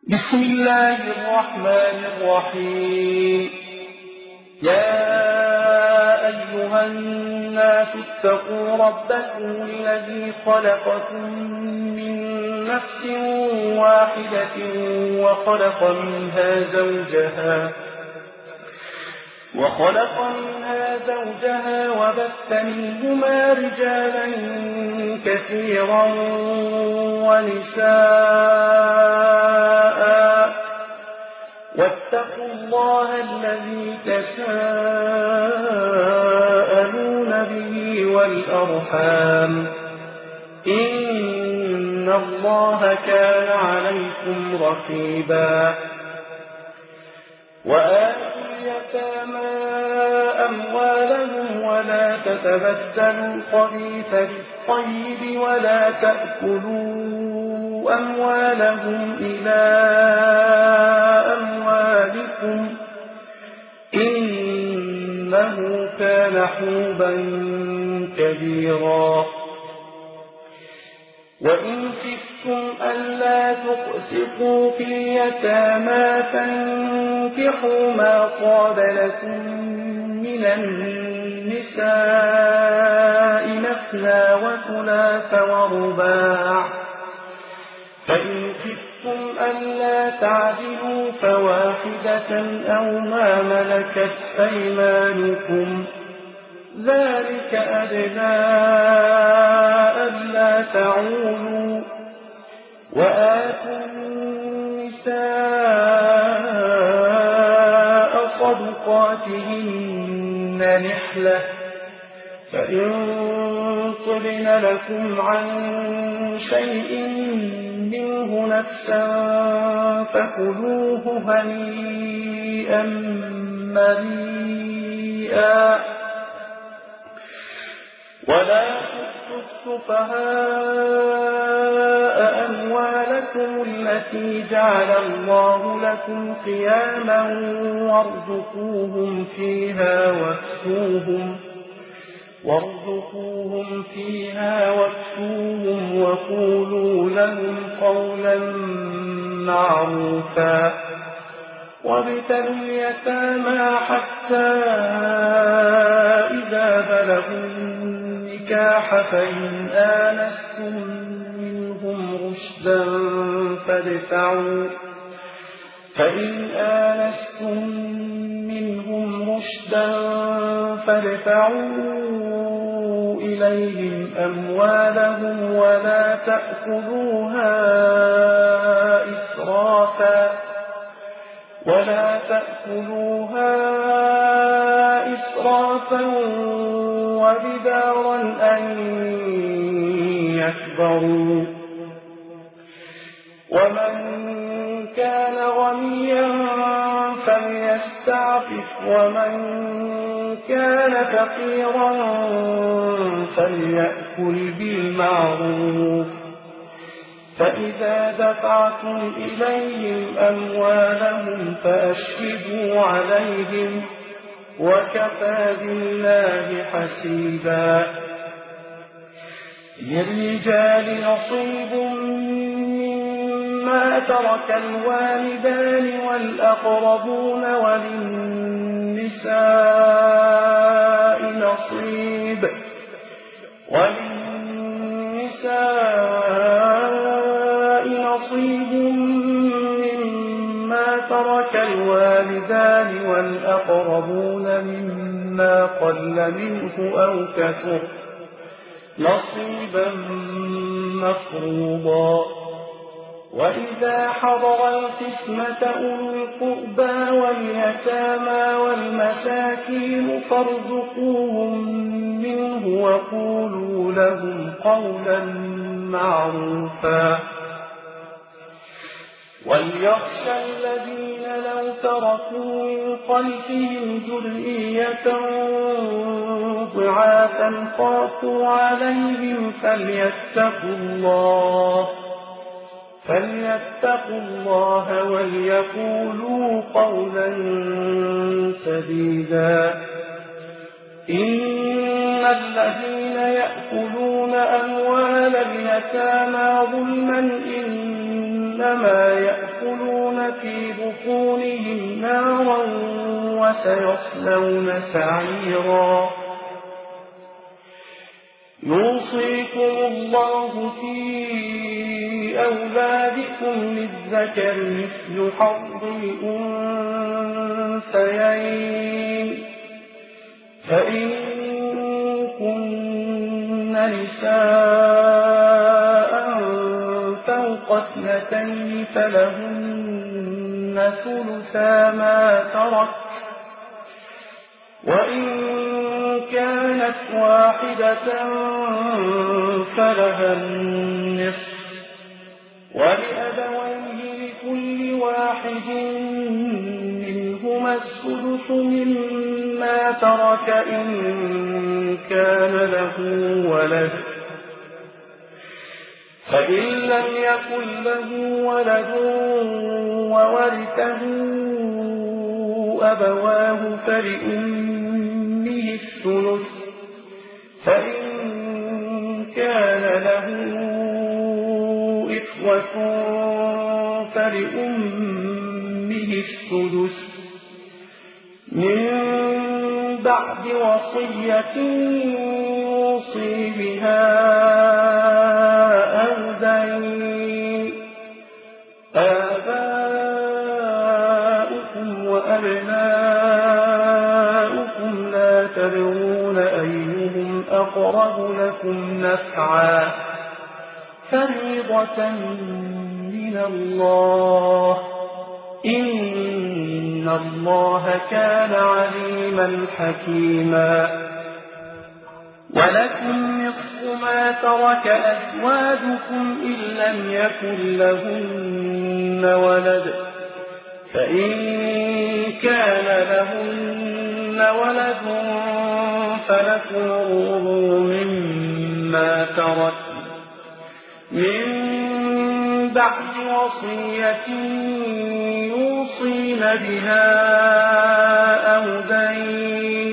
بسم الله الرحمن الرحيم. يا أيها الناس اتقوا ربكم الذي خلقكم من نفس واحدة وخلق منها زوجها وبث منهما رجالا كثيرا ونساء، واتقوا الله الذي تساءلون به والأرحام، إن الله كان عليكم رقيبا. وآتوا اليتامى أموالهم ولا تتبدلوا الخبيث بالطيب ولا تأكلوا أموالهم إلى أموالكم، إنه كان حوبا كبيرا. وإن خفتم ألا تقسطوا في اليتامى فانكحوا ما طاب لكم من النساء مثنى وثلاث ورباع، فإن خفتم ألا تعدلوا فواحدة أو ما ملكت أيمانكم، ذلك أدنى ألا تعولوا. وآتوا النساء صدقاتهن نحلة، فإن طبن لكم عن شيء منه نفسا فكلوه هنيئا مريئا. ولا تؤتوا السفهاء أموالكم التي جعل الله لكم قياما وارزقوهم فيها واكسوهم وقولوا لهم قولا معروفا. وابتلوا اليتامى حتى إذا بلغوا النكاح فإن آنستم منهم رشدا فادفعوا إليهم أموالهم ولا تأكلوها إسرافا وبدارا أن يكبروا. ومن كان غنيا فليستعفف، ومن كان فقيرا فليأكل بالمعروف. فإذا دفعتم إليهم أموالهم فأشهدوا عليهم، وكفى بالله حسيبا. للرجال نصيب مما ترك الوالدان والأقربون، وللنساء نصيب مما ترك الوالدان والأقربون مما قل منه أو كثر، نصيبا مفروضا. وإذا حضر القسمة أولو القربى واليتامى والمساكين فارزقوهم منه وقولوا لهم قولا معروفا. وليخشى الذين لو تركوا من خلفهم ذرية ضعافا خافوا عليهم فليتقوا الله وليقولوا قولا سديدا. إن الذين يأكلون أموال اليتامى ظلما إنما يأكلون في بطونهم نارا وسيصلون سعيرا يوصيكم الله في أولادكم للذكر مثل حظ الأنثيين فإن كن نساء فوق 2 فلهن ثلثا ما ترك وإن كانت واحدة فلها النصف ولأبويه لكل واحد منهما السدس مما ترك إن كان له ولد فإن لم يكن له ولد وورثه أبواه فلأمه الثلث فإن كان له إخوة فلأمه السدس من بعد وصية يوصي بها أو دين آباؤكم وأبناؤكم لا تدرون أيهم أقرب لكم نفعا فريضة من الله إن الله كان عليما حكيما ولكم نصف ما ترك أزواجكم إن لم يكن لهن ولد فإن كان لهن ولد فلكم الربع مما ترك من بعد وصية يوصين بها أو دين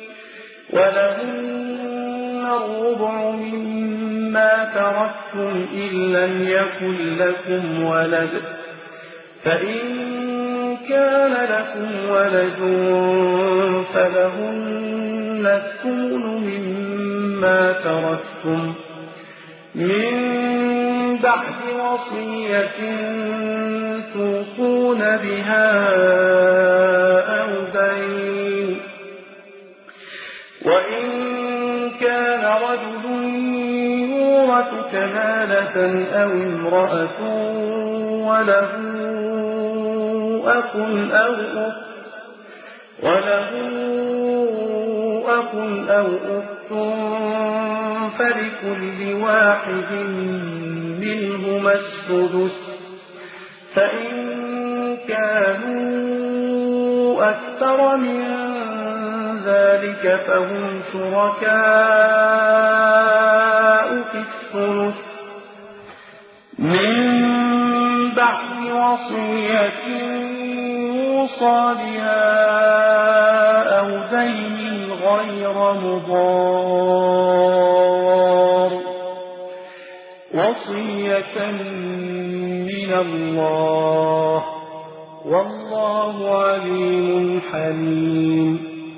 ولهن الربع مما تركتم إن لم يكن لكم ولد فإن كان لكم ولد فلهن الثمن مما تركتم من بعد وصية توصون بها أو دين وإن كان رجل يورث كلالة أو امرأة وله أخ أو أخت فلكل واحد منهما السدس فإن كانوا أكثر من ذلك فهم شركاء في الثلث من بعد وصية يوصى بها أو دين غير مضار وصية من الله والله عليم حليم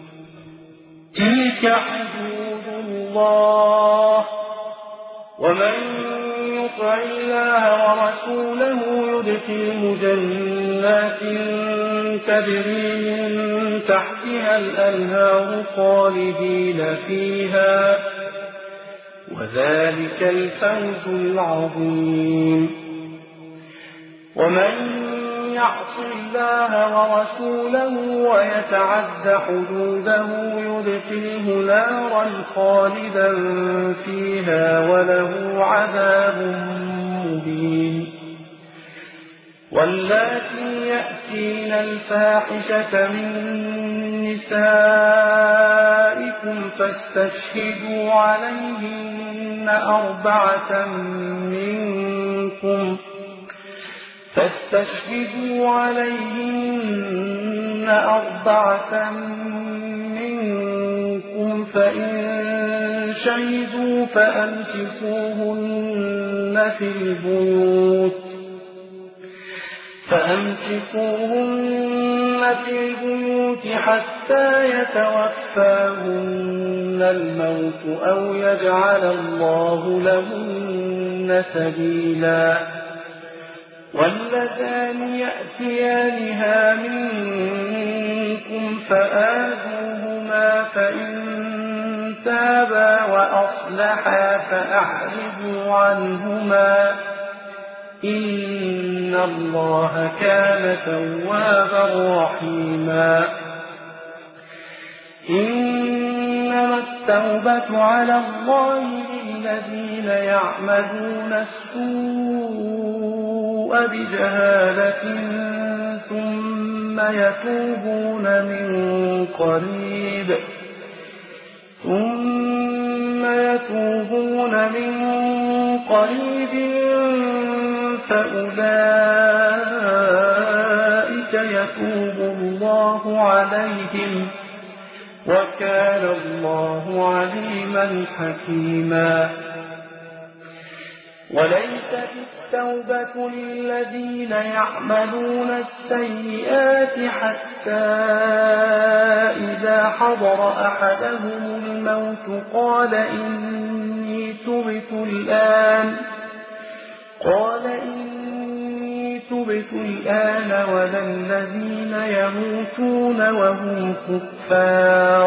تلك حدود الله ومن يطع الله ورسوله يدخله جنات تجري من تحتها الأنهار خالدين فيها وذلك الفوز العظيم ومن يعص الله ورسوله ويتعد حدوده يدخله نارا خالدا فيها وله عذاب مبين واللاتي يأتين الفاحشة من نسائكم فاستشهدوا عليهن 4 منكم فإن شهدوا فأمسكوهن في البيوت فأمسكوهن في البيوت حتى يتوفاهن الموت أو يجعل الله لهن سبيلا واللذان يأتيانها منكم فآذوهما فإن تابا وأصلحا فأعرضوا عنهما إن الله كان توابا رحيما إنما التوبة على الله للذين يعملون السوء بجهالة ثم يتوبون من قريب فأولئك يتوب الله عليهم وكان الله عليما حكيما وليست التوبة للذين يعملون السيئات حتى إذا حضر أحدهم الموت قال إني تبت الآن ولا الذين يموتون وهم كفار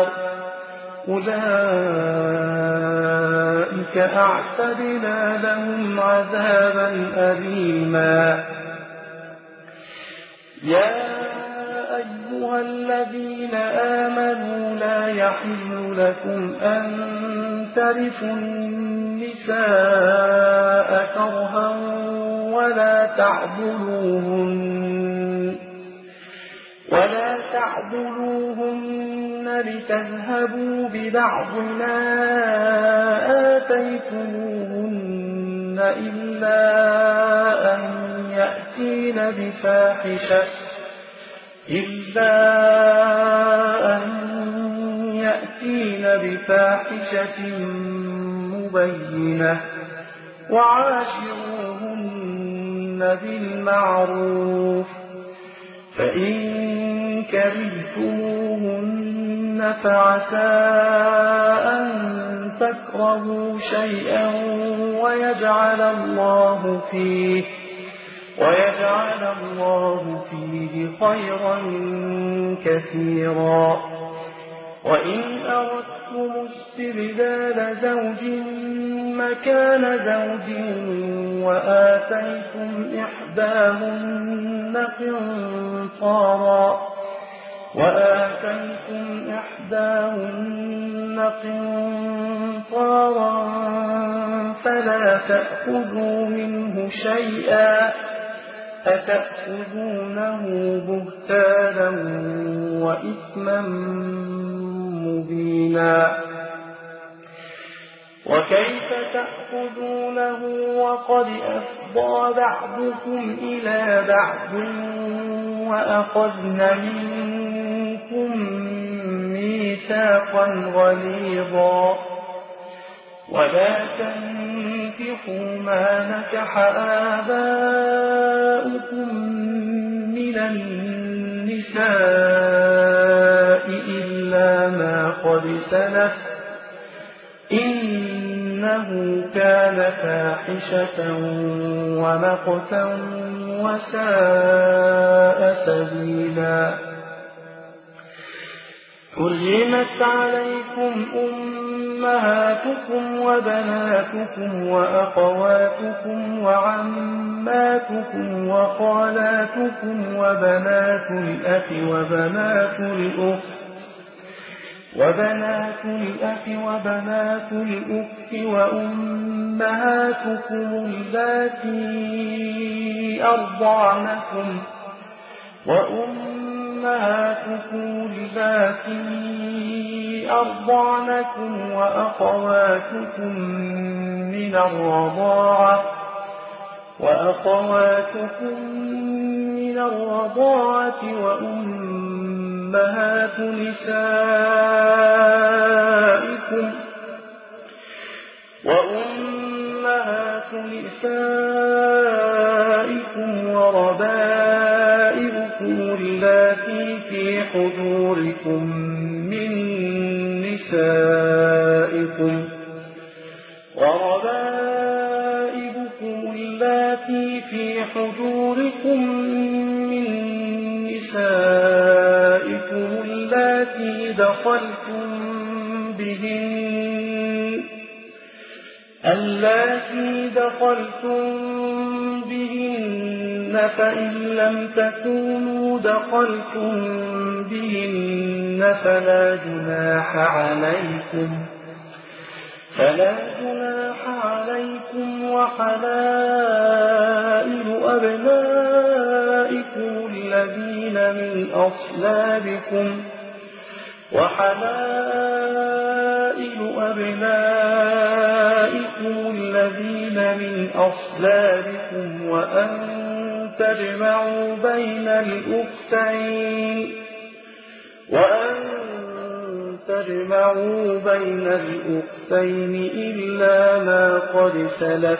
أولئك أعتدنا لهم عذابا أليما يا أيها الذين آمنوا لا يحل لكم أن ترثوا النساء كرها ولا تعضلوهن لتذهبوا ببعض ما آتيتموهن إلا أن يأتين بفاحشة مبينة وعاشروهن بالمعروف فإن كرهتموهن فعسى أن تكرهوا شيئا ويجعل الله فيه خيرا كثيرا وإن أردتم استبدال زوج مكان زوج وآتيتم إحداهن قنطارا فلا تأخذوا منه شيئا أتأخذونه بهتانا وإثما مبينا وكيف تأخذونه وقد أفضى بعضكم إلى بعض وأخذن منكم ميثاقا غليظا ولا تنكحوا ما نكح آباؤكم من النساء إلا ما قد سلف إنه كان فاحشة ومقتا وساء سبيلا حرمت عليكم أمهاتكم وبناتكم وأخواتكم وعماتكم وخالاتكم وبنات الأخ وبنات الأخت وأمهاتكم اللاتي أرضعنكم وأخواتكم من الرضاعة وأمهات نسائكم, وربائبكم التي في حجوركم من نسائكم إن ارتبتم فلا تحلوا لهن حتى يضعن ما في بطونهن ذلك أزواجكم اللاتي في حجوركم من نسائكم وربائبكم اللاتي في حجوركم من نسائكم اللاتي دخلتم بهن فإن لم تكونوا دخلتم بهن فلا جناح عليكم وحلائل أبنائكم الذين من أصلابكم وأن تجمعوا بين الأختين إلا ما قد سلف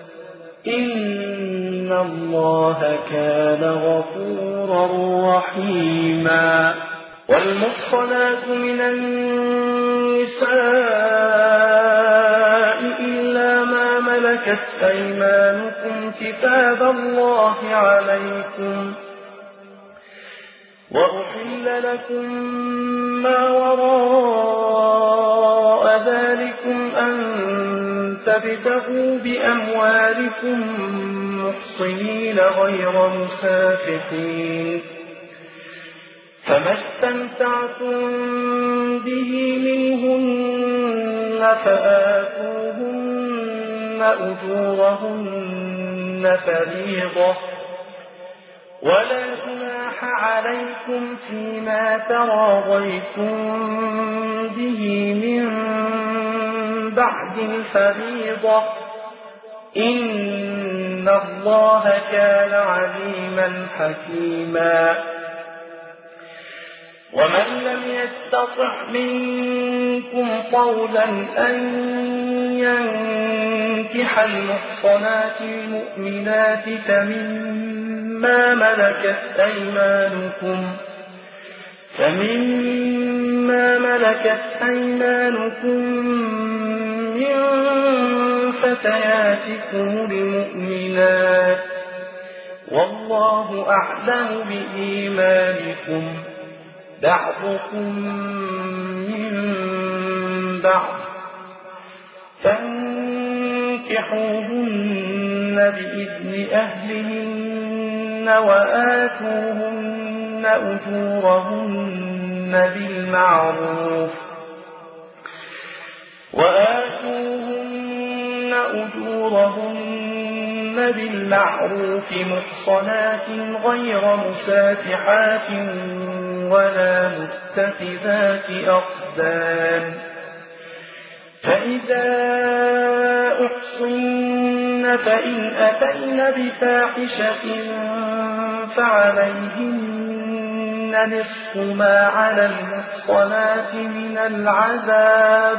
إن الله كان غفورا رحيما. والمحصنات من النساء إلا ما ملكت أيمانكم كتاب الله عليكم وأحل لكم ما وراء ذلكم أن تبتغوا بأموالكم محصنين غير مسافحين فما استمتعتم به منهن فآتوهن أجورهن فريضة ولا جناح عليكم فيما تراضيتم به من بعد الفريضة إن الله كان عليما حكيما. ومن لم يستطع منكم طولا أن ينكح المحصنات المؤمنات فمما ملكت أيمانكم من فتياتكم المؤمنات والله أعلم بإيمانكم بعضكم من بعض فانكحوهن بإذن أهلهن وآتوهن أجورهن بالمعروف محصنات غير مسافحات ولا متخذات أخدان فإذا أحصن فإن أتين بفاحشة فعليهن نصف ما على المحصنات من العذاب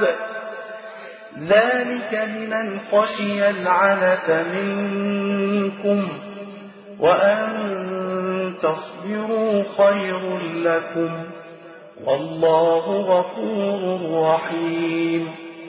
ذلك لمن خشي العنة منكم وأن تصبروا خير لكم والله غفور رحيم.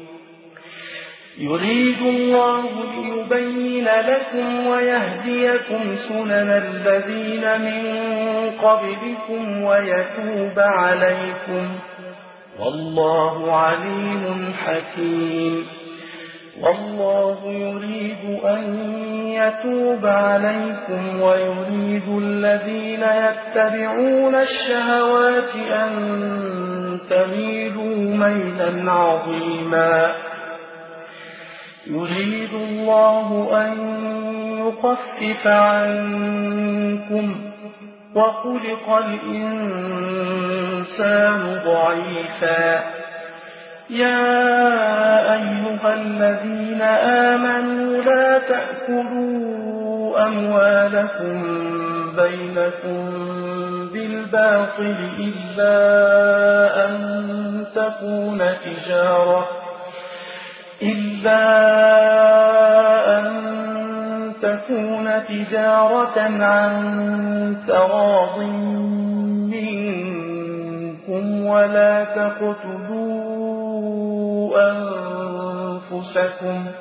يريد الله ليبين لكم ويهديكم سنن الذين من قبلكم ويتوب عليكم والله عليم حكيم. والله يريد أن يتوب عليكم ويريد الذين يتبعون الشهوات أن تميلوا ميلا عظيما. يريد الله أن يخفف عنكم وخلق الإنسان ضعيفا. يا أيها الذين آمنوا لا تأكلوا أموالكم بينكم بالباطل إلا أن تكون تجارة عن تراض منكم ولا تقتلوا أنفسكم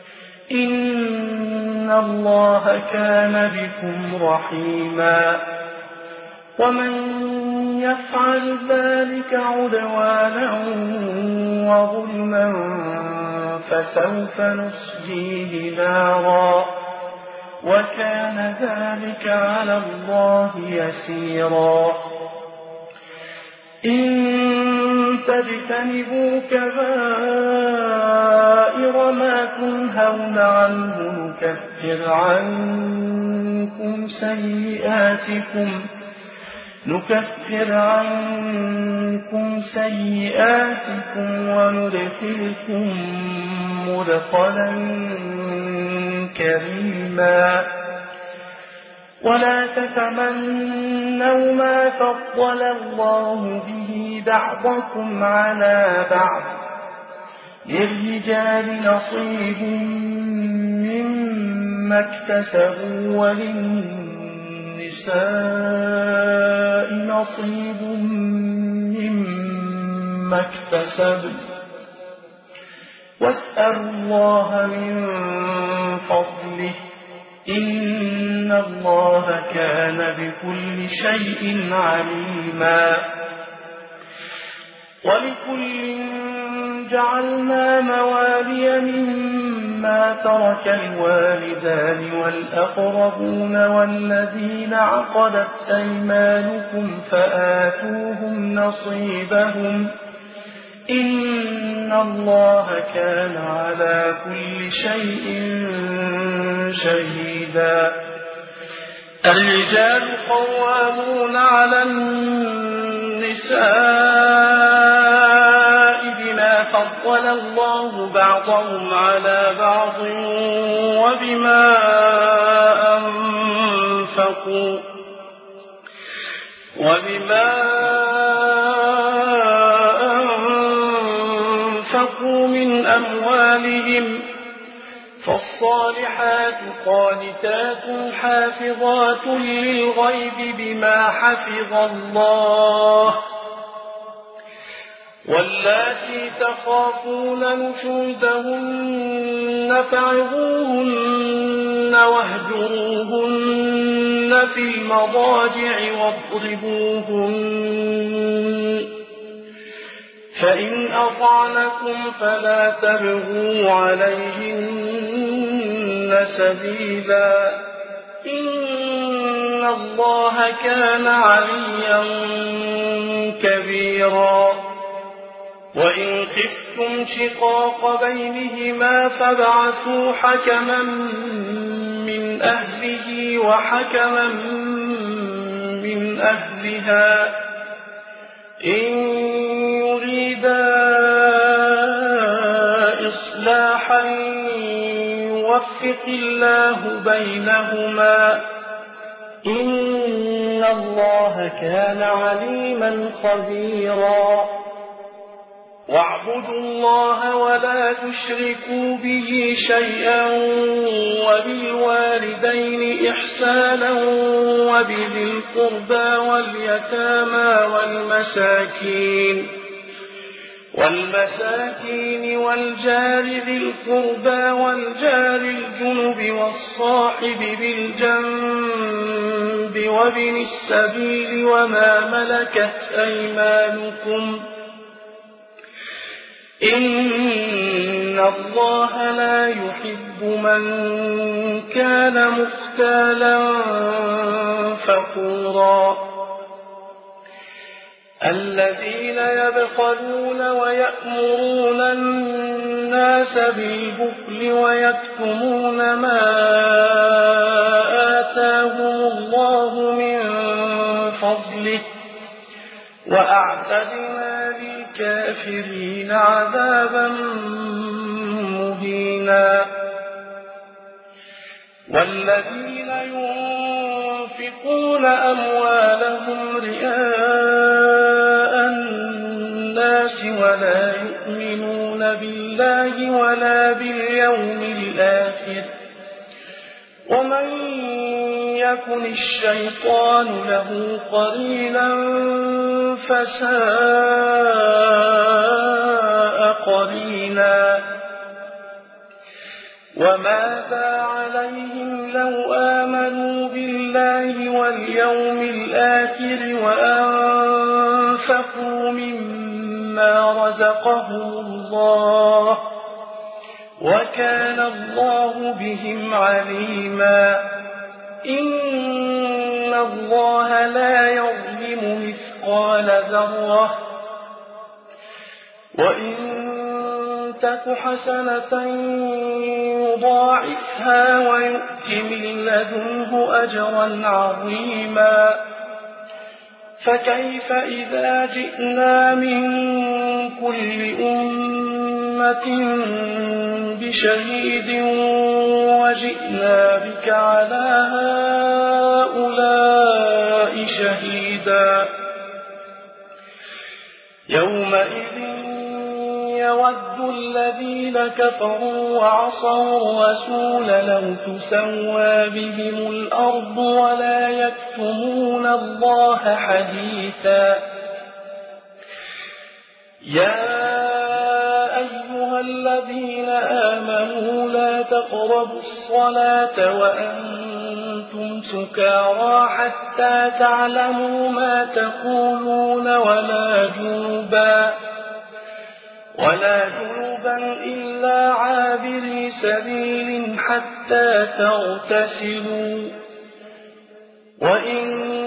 إن الله كان بكم رحيما ومن يفعل ذلك عدوانا وظلما فسوف نصليه نارا وكان ذلك على الله يسيرا إن تجتنبوا كبائر ما تنهون عنه نكفر عنكم سيئاتكم وندخلكم مدخلا كريما ولا تتمنوا ما فضل الله به بعضكم على بعض للرجال نصيب مما اكتسبوا وللنساء نصيب مما اكتسبن واسألوا الله من فضله إن الله كان بكل شيء عليما ولكل جعلنا موالي مما ترك الوالدان والأقربون والذين عقدت أيمانكم فآتوهم نصيبهم إن الله كان على كل شيء شهيدا الرجال قوامون على النساء بما فضل الله بعضهم على بعض وبما أنفقوا من أموالهم فالصالحات قانتات حافظات للغيب بما حفظ الله واللاتي تخافون نشوزهن فعظوهن واهجروهن في المضاجع واضربوهن فإن أطعنكم فلا تبغوا عليهن سبيلا إن الله كان عليا كبيرا وإن خفتم شقاق بينهما فابعثوا حكما من أهله وحكما من أهلها إن يريدا إصلاحا يوفق الله بينهما إن الله كان عليما خبيرا واعبدوا الله ولا تشركوا به شيئا وبالوالدين إحسانا وبذي القربى واليتامى والمساكين والجار ذي القربى والجار الجنب والصاحب بالجنب وابن السبيل وما ملكت أيمانكم إن الله لا يحب من كان مختالا فخورا الذين يبخلون ويأمرون الناس بالبخل ويكتمون ما آتاهم الله من فضله وأعتدنا للكافرين عذابا مهينا والذين ينفقون أموالهم رئاء الناس ولا يؤمنون بالله ولا باليوم الآخر يكن الشيطان له قرينا فساء قرينا وماذا عليهم لو آمنوا بالله واليوم الآخر وأنفقوا مما رزقهم الله وكان الله بهم عليما إن الله لا يظلم مثقال ذرة وإن تك حسنة يضاعفها ويؤت من لدنه أجرا عظيما فكيف إذا جئنا من كل أمة بشهيد وجئنا بك على هؤلاء شهيدا يومئذ يود الذين كفروا وعصوا الرسول لو تسوى بهم الأرض ولا يكتمون الله حديثا يا أيها الذين آمنوا لا تقربوا الصلاة وأنتم سكارى حتى تعلموا ما تقولون ولا جنبا إلا عابري سبيل حتى تغتسلوا وإن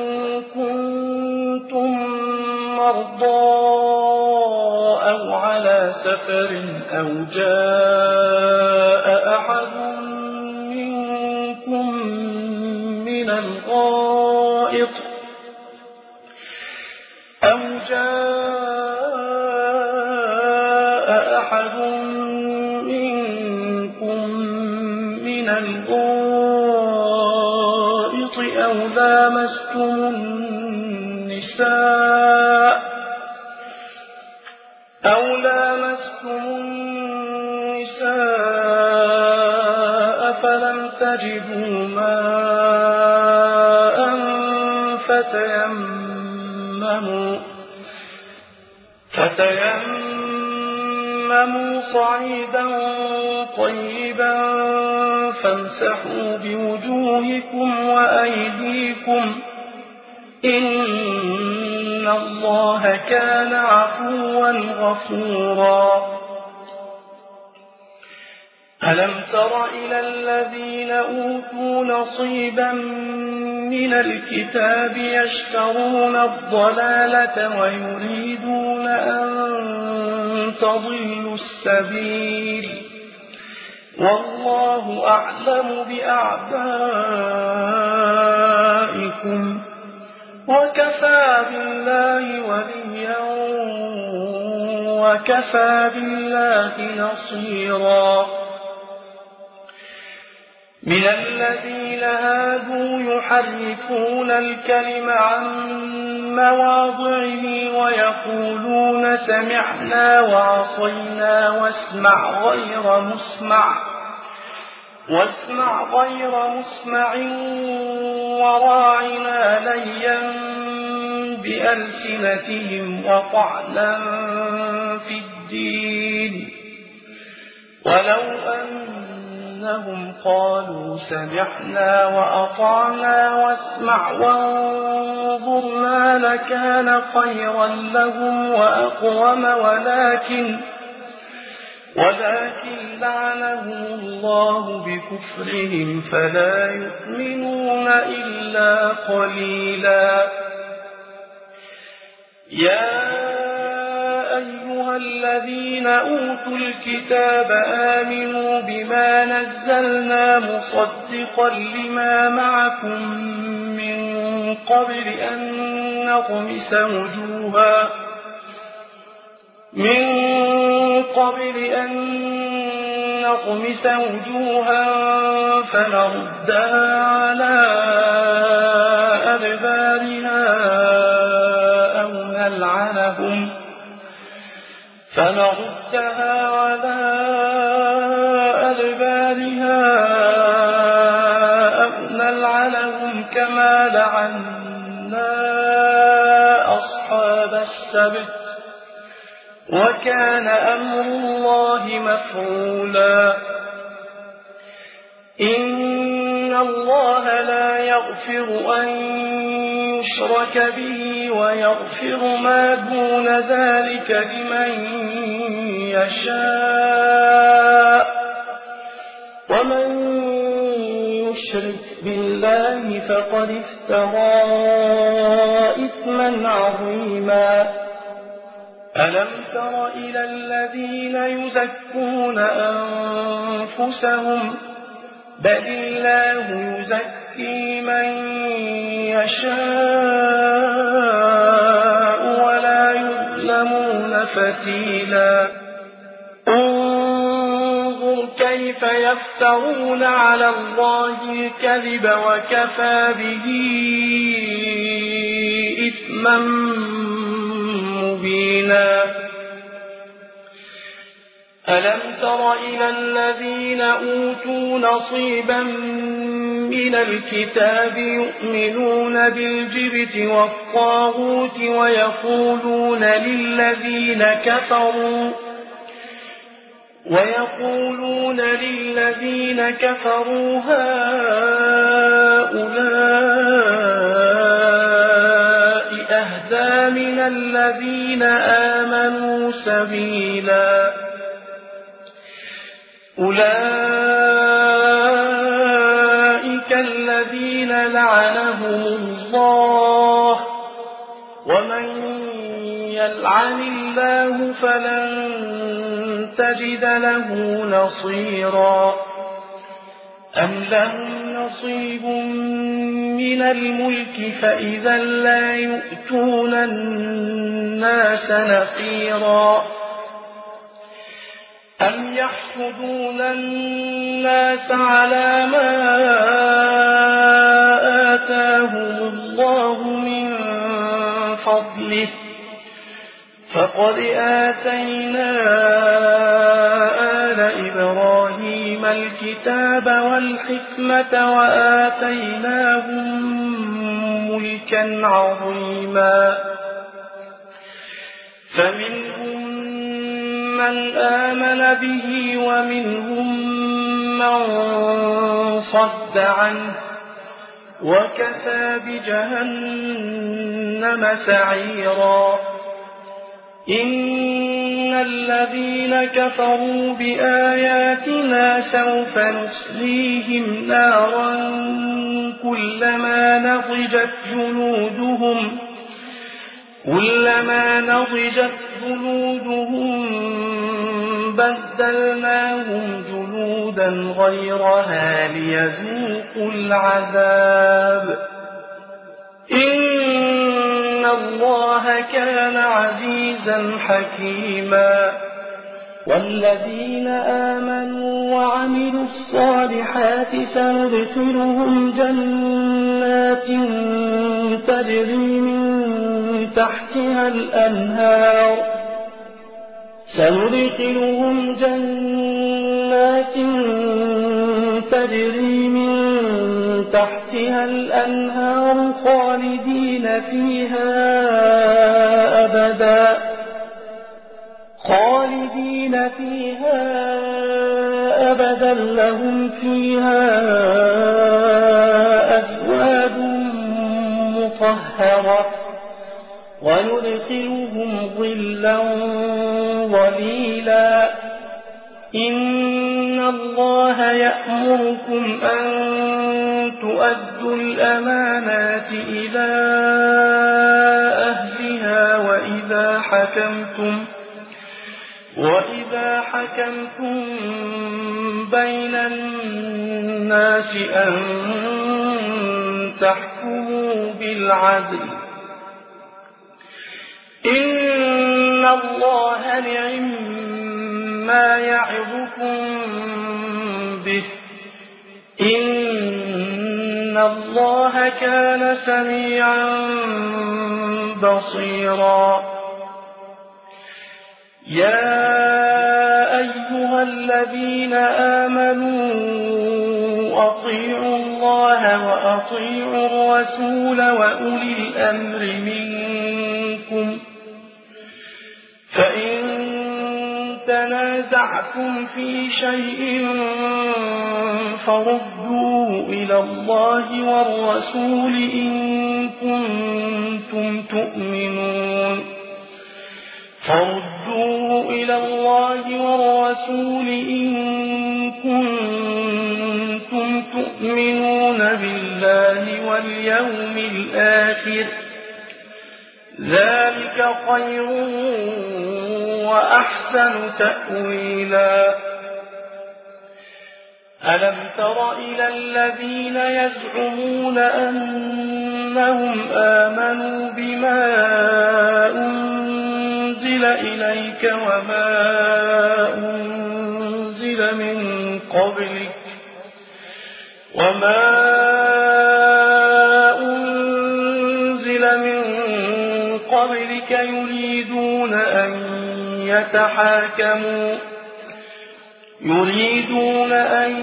كنتم مرضى أو على سفر أو جاء أحد منكم من الغائط أو لامستم النساء فلم تجدوا ماء فتيمموا صعيدا طيبا فامسحوا بوجوهكم وأيديكم إن الله كان عفوا غفورا ألم تر إلى الذين أوتوا نصيبا من الكتاب يشترون الضلالة ويريدون أن تضلوا السبيل والله أعلم بأعدائكم وكفى بالله وليا وكفى بالله نصيرا من الذين هادوا يحرفون الكلم عن مواضعه ويقولون سمعنا وعصينا واسمع غير مسمع وراعنا ليا بألسنتهم وطعنا في الدين ولو أنهم قالوا سمعنا وأطعنا واسمع وانظرنا لكان خيرا لهم وأقوم ولكن لعنهم الله بكفرهم فلا يؤمنون إلا قليلا يا أيها الذين أوتوا الكتاب آمنوا بما نزلنا مصدقا لما معكم من قبل أن نطمس وجوها فنردها على أدبارها أو نلعنهم السبت وكان أمر الله مفعولا إن الله لا يغفر أن يشرك به ويغفر ما دون ذلك لمن يشاء ومن يشرك بالله فقد افترى إثما عظيما ألم تر إلى الذين يزكون أنفسهم بل الله يزكي من يشاء ولا يظلمون فتيلا انظر كيف يفترون على الله الكذب وكفى به إثما مبينا ألم تر إلى الذين أوتوا نصيبا من الكتاب يؤمنون بالجبت والطاغوت ويقولون للذين كفروا هؤلاء أهدى من الذين آمنوا سبيلا أولئك الذين لعنهم الله ومن يلعن الله فلن تجد له نصيرا أم لهم نصيب من الملك فإذا لا يؤتون الناس نقيرا أم يحسدون الناس على ما آتاهم الله من فضله فقد آتينا آل إبراهيم الكتاب والحكمة وآتيناهم ملكا عظيما فمنهم من آمن به ومنهم من صد عنه وكفى بجهنم سعيرا إن الذين كفروا بآياتنا سوف نصليهم نارا كلما نضجت جلودهم بدلناهم جلودا غيرها ليذوقوا العذاب إن الله كان عزيزا حكيما والذين آمنوا وعملوا الصالحات سندخلهم جنات تجري من تحتها الأنهار خالدين فيها أبدا لهم فيها أزواج مطهرة وندخلهم ظلا ظليلا إن الله يأمركم أن تؤدوا الأمانات إلى أهلها وإذا حكمتم بين الناس أن تحكموا بالعدل إن الله نعم يعظكم به إن الله كان سميعا بصيرا يا أيها الذين آمنوا أطيعوا الله وأطيعوا الرسول وأولي الأمر منكم تنازعتم في شيء فردوه إلى الله والرسول إن كنتم تؤمنون بالله واليوم الآخر ذلك خير وأحسن تأويلا. ألم تر إلى الذين يزعمون أنهم آمنوا بما أنزل إليك وما أنزل من قبلك يريدون أن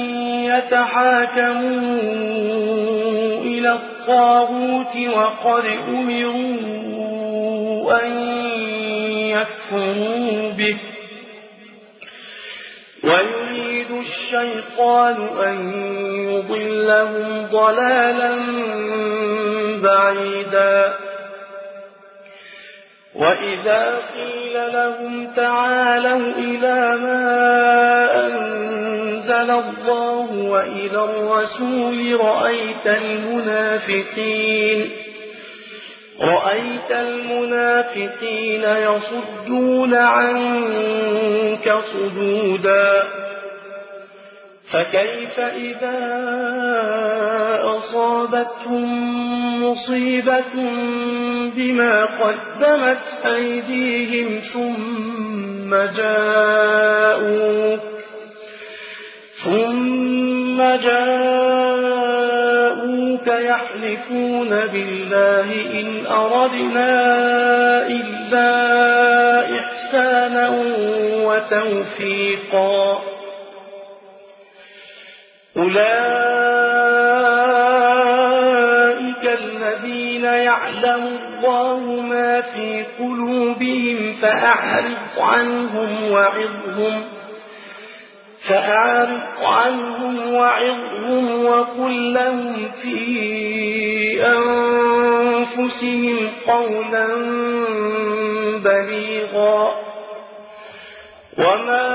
يتحاكموا إلى الطاغوت وقد أمروا أن يكفروا به ويريد الشيطان أن يضلهم ضلالا بعيدا. وإذا قيل لهم تعالوا إلى ما أنزل الله وإلى الرسول رأيت المنافقين يصدون عنك صدودا. فكيف إذا أصابتهم مصيبة بما قدمت أيديهم ثم جاءوك يحلفون بالله إن أردنا إلا إحسانا وتوفيقا. أولئك الذين يعلم الله ما في قلوبهم فأعرض عنهم وعظهم وقل لهم في أنفسهم قولا بليغا. وما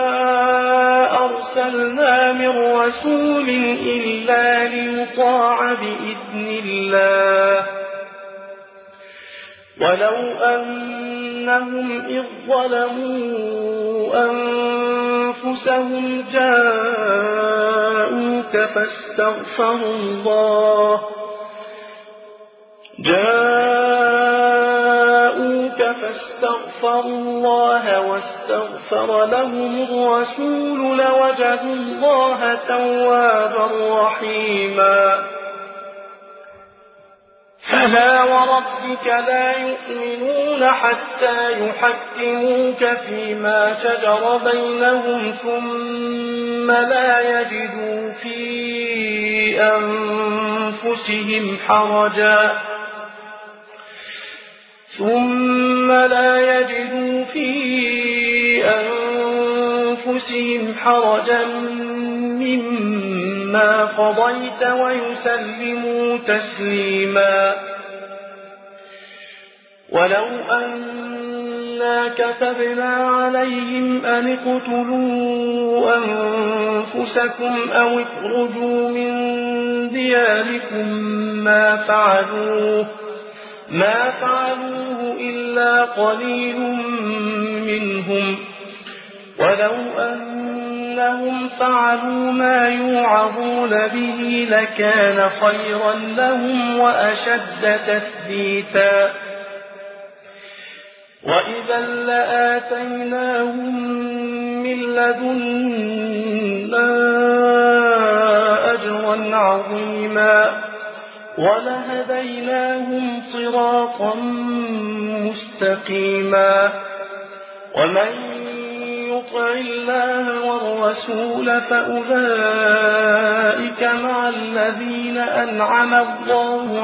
أرسلنا من رسول إلا ليطاع بإذن الله ولو أنهم إذ ظلموا أنفسهم جاءوك فاستغفروا الله واستغفر لهم الرسول لوجدوا الله توابا رحيما. فلا وربك لا يؤمنون حتى يحكموك فيما شجر بينهم ثم لا يجدوا في أنفسهم حرجا مما قضيت ويسلموا تسليما. ولو أنا كتبنا عليهم أن اقتلوا أنفسكم أو اخرجوا من دياركم ما فعلوه إلا قليل منهم ولو أنهم فعلوا ما يوعظون به لكان خيرا لهم وأشد تثبيتا. وإذا لآتيناهم من لدنا أجرا عظيما ولهديناهم صراطا مستقيما. ومن يطع الله والرسول فأولئك مع الذين أنعم الله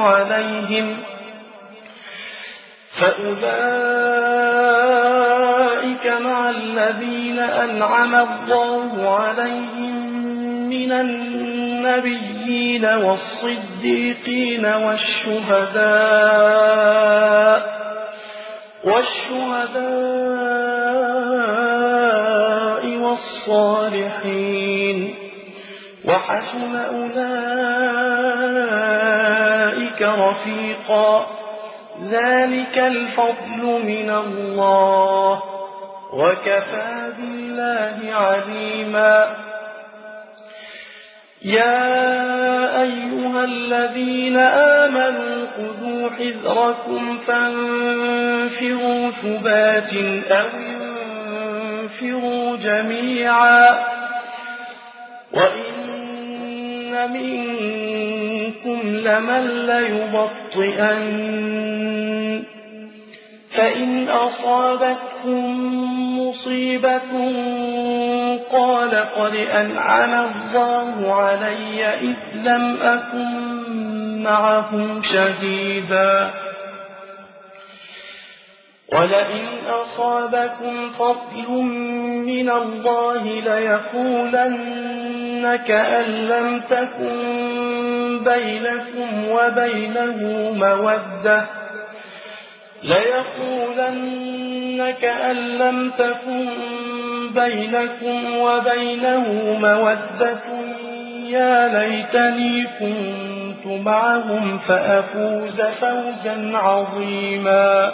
أنعم الله عليهم من النبيين والصديقين والشهداء والصالحين وحسن أولئك رفيقا ذلك الفضل من الله وكفى بالله عليما يا أيها الذين آمنوا خذوا حذركم فانفروا ثبات أو انفروا جميعا وإن منكم لمن ليبطئن فإن أصابتكم مصيبة قال قد أنعم الله علي إذ لم أكن معهم شهيدا ولئن أصابكم فضل من الله ليقولن كأن لم تكن بينكم وبينه مودة يا ليتني كنت معهم فأفوز فوزا عظيما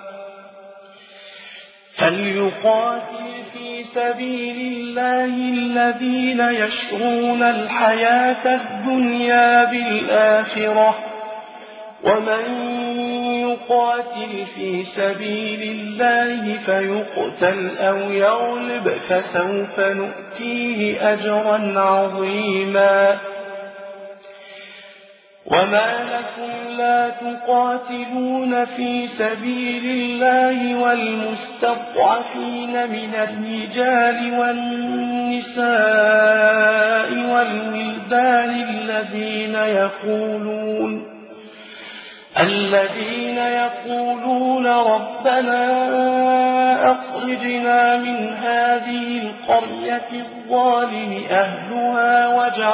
فليقاتل في سبيل الله الذين يشرون الحياة الدنيا بالآخرة ومن يقاتل في سبيل الله فيقتل أو يغلب فسوف نؤتيه أجرا عظيما وما لكم لا تقاتلون في سبيل الله والمستضعفين من الرجال والنساء والولدان الذين يقولون ربنا أخرجنا من هذه القرية الظالم أهلها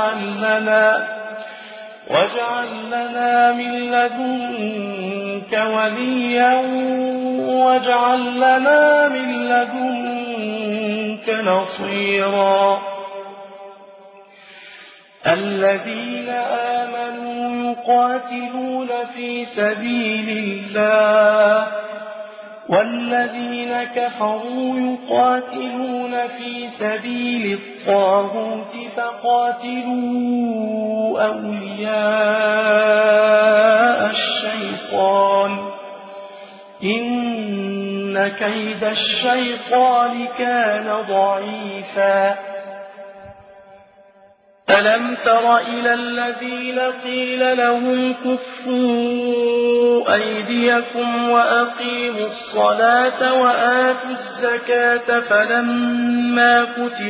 واجعل لنا من لدنك وليا واجعل لنا من لدنك نصيرا الذين آمنوا يقاتلون في سبيل الله والذين كفروا يقاتلون في سبيل الطاغوت فقاتلوا أولياء الشيطان إن كيد الشيطان كان ضعيفا ألم تر إلى الذين قيل لهم كفوا أيديكم وأقيموا الصلاة وآتوا الزكاة فلما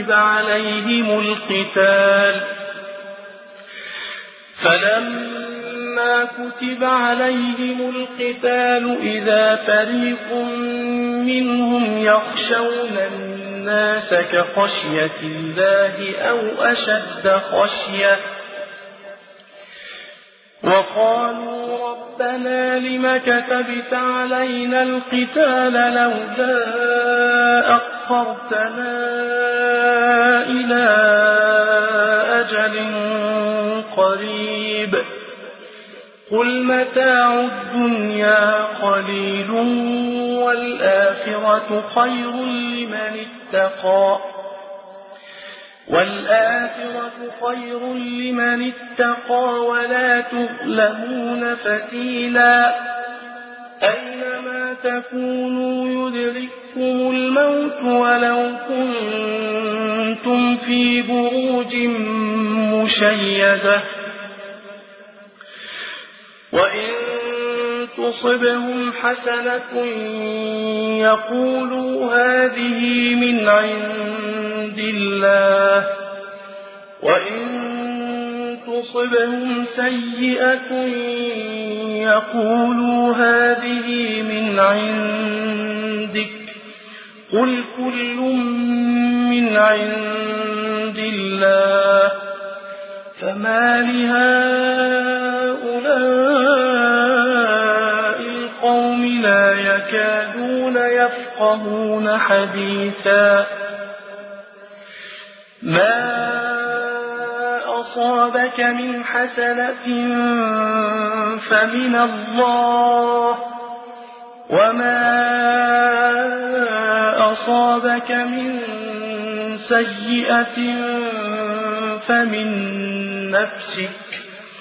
كتب عليهم القتال إذا فريق منهم يخشون الناس كخشية الله أو أشد خشية وقالوا ربنا لم كتبت علينا القتال لولا أخرتنا إلى أجل قريب قل متاع الدنيا قليل والآخرة خير لمن اتقى ولا تظلمون فتيلا أينما تكونوا يدرككم الموت ولو كنتم في بروج مشيدة وإن تصبهم حسنة يقولوا هذه من عند الله وإن تصبهم سيئة يقولوا هذه من عندك قل كل عند الله فما لهؤلاء القوم لا يكادون يفقهون حديثا ما أصابك من حسنة فمن الله وما أصابك من سيئة فمن نفسك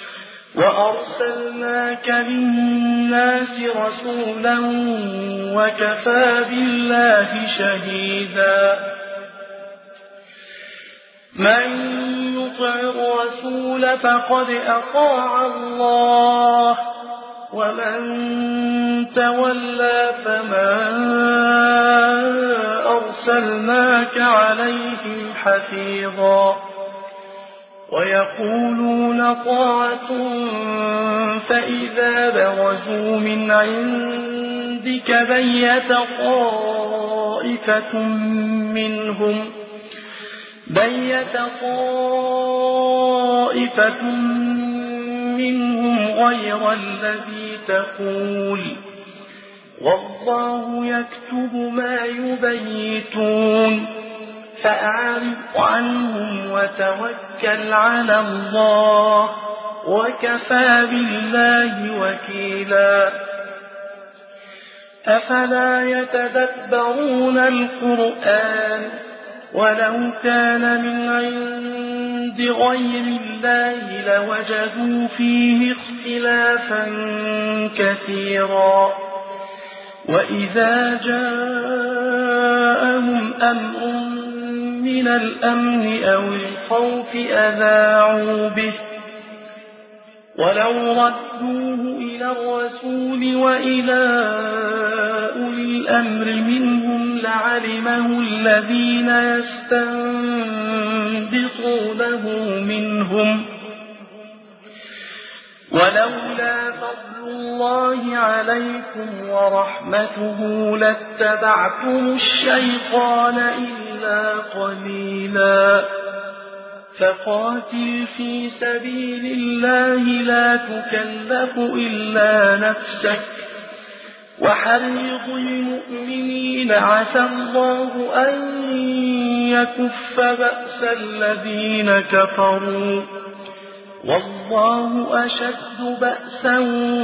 وأرسلناك للناس رسولا وكفى بالله شهيدا من يطع الرسول فقد أطاع الله ومن تولى فما أرسلناك عليهم حفيظا ويقولون طاعة فإذا برزوا من عندك بيت طائفة منهم غير الذي تقول والله يكتب ما يبيتون فأعرض عنهم وتوكل على الله وكفى بالله وكيلا أفلا يتدبرون القرآن ولو كان من عند غير الله لوجدوا فيه اختلافا كثيرا وإذا جاءهم أمر من الأمن أو الخوف أذاعوا به ولو ردوه إلى الرسول وإلى أولي الأمر منهم لعلمه الذين يستنبطونه منهم ولولا فضل الله عليكم ورحمته لاتبعتم الشيطان إلا قليلا فقاتل في سبيل الله لا تكلف إلا نفسك وحرض المؤمنين عسى الله أن يكف بأس الذين كفروا والله أشد بأسا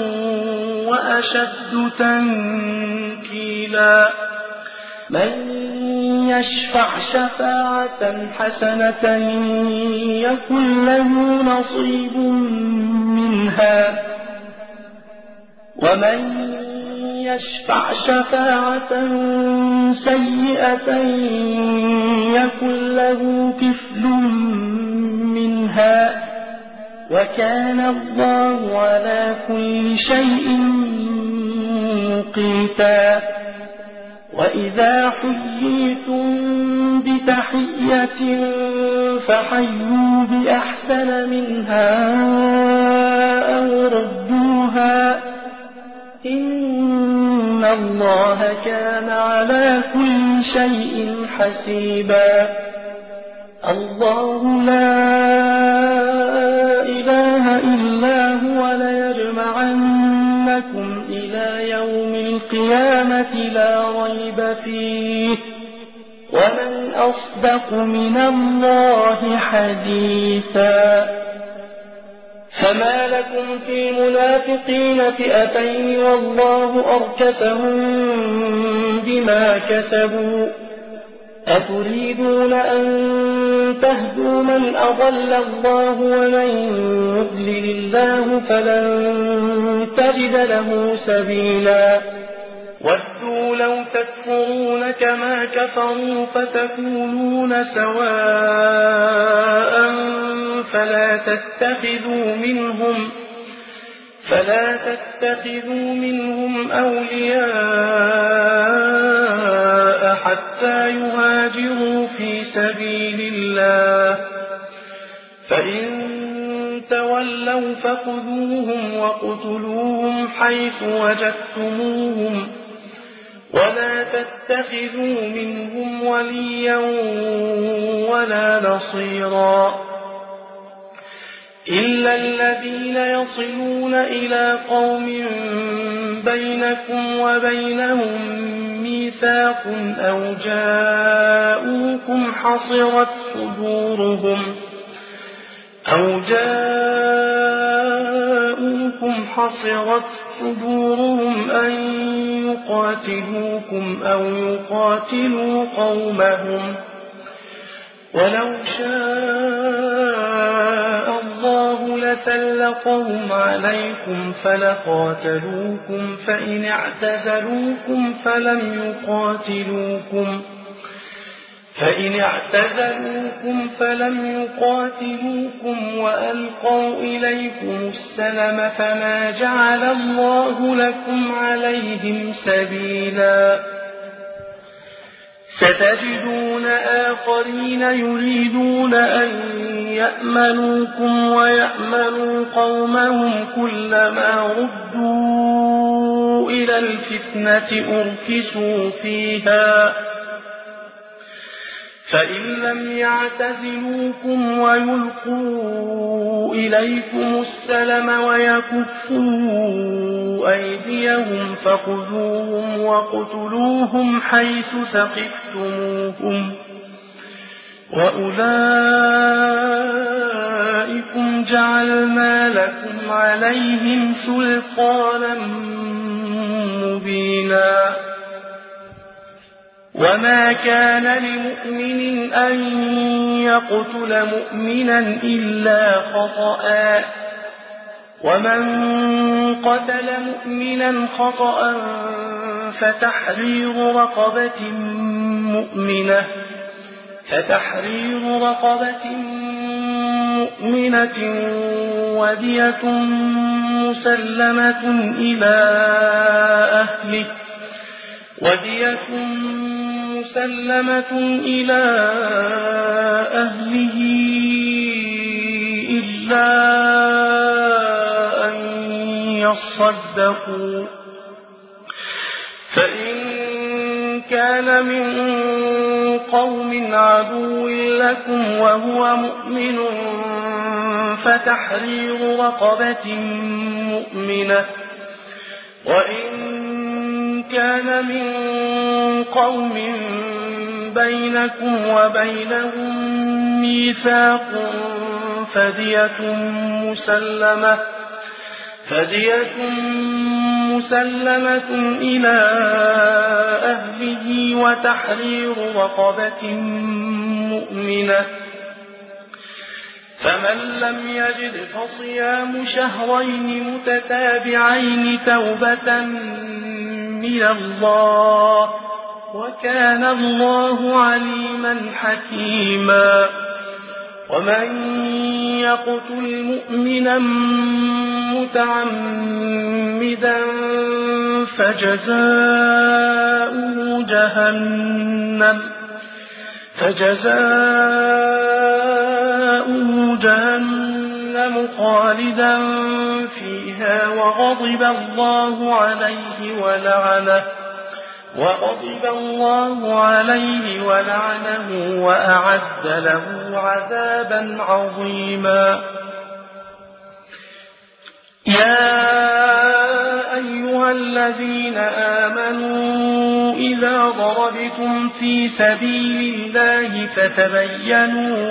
وأشد تنكيلا من يشفع شفاعة حسنة يكن له نصيب منها ومن يشفع شفاعة سيئة يكن له كفل منها وكان الله على كل شيء مقيتا وإذا حييتم بتحية فحيوا بأحسن منها أو ردوها إن الله كان على كل شيء حسيبا الله لا إله إلا هو ليجمعنكم إلى يوم القيامة لا ريب فيه ومن أصدق من الله حديثا فما لكم في المنافقين فئتين والله أركسهم بما كسبوا أتريدون أن تهدوا من أضل الله ومن يضلل الله فلن تجد له سبيلا ودوا لو تكفرون كما كفروا فتكونون سواء فلا تتخذوا منهم أولياء حتى يهاجروا في سبيل الله فإن تولوا فخذوهم وقتلوهم حيث وجدتموهم ولا تتخذوا منهم وليا ولا نصيرا إلا الذين يصلون إلى قوم بينكم وبينهم ميثاق أو جاءوكم حصرت صدورهم أن يقاتلوكم أو يقاتلوا قومهم ولو شاء الله لسلطهم عليكم فلقاتلوكم فإن اعتزلوكم فلم يقاتلوكم وألقوا إليكم السلم فما جعل الله لكم عليهم سبيلا ستجدون آخرين يريدون أن يأمنوكم ويأمنوا قومهم كلما ردوا إلى الفتنة أركسوا فيها فإن لم يعتزلوكم ويلقوا إليكم السلم ويكفوا أيديهم فخذوهم وقتلوهم حيث ثقفتموهم وأولئكم جعلنا لكم عليهم سلطانا مبينا وما كان لمؤمن أن يقتل مؤمنا إلا خطأ ومن قتل مؤمنا خطأ فتحرير رقبة مؤمنة ودية مسلمة إلى أهله إلا أن يصدقوا فإن كان من قوم عدو لكم وهو مؤمن فتحرير رقبة مؤمنة وإن كان من قوم بينكم وبينهم ميثاق فدية مسلمة إلى أهله وتحرير رقبة مؤمنة فمن لم يجد فصيام شهرين متتابعين توبة من الله وكان الله عليما حكيما ومن يقتل مؤمنا متعمدا فجزاؤه جهنم خالدا فيها وغضب الله عليه ولعنه وأعد له عذابا عظيما يا أيها الذين آمنوا إذا ضربتم في سبيل الله فتبينوا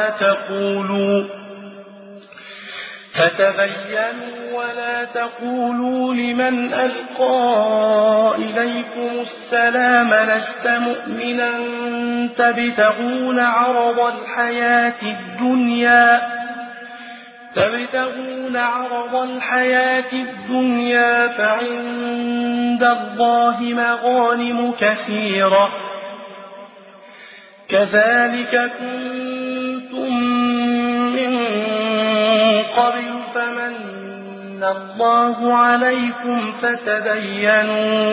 ولا تقولوا لمن ألقى إليكم السلام لست مؤمنا تبتغون عرض الحياة الدنيا فعند الله مغانم كثيرة كذلك كنتم من قبل فمن الله عليكم فتبينوا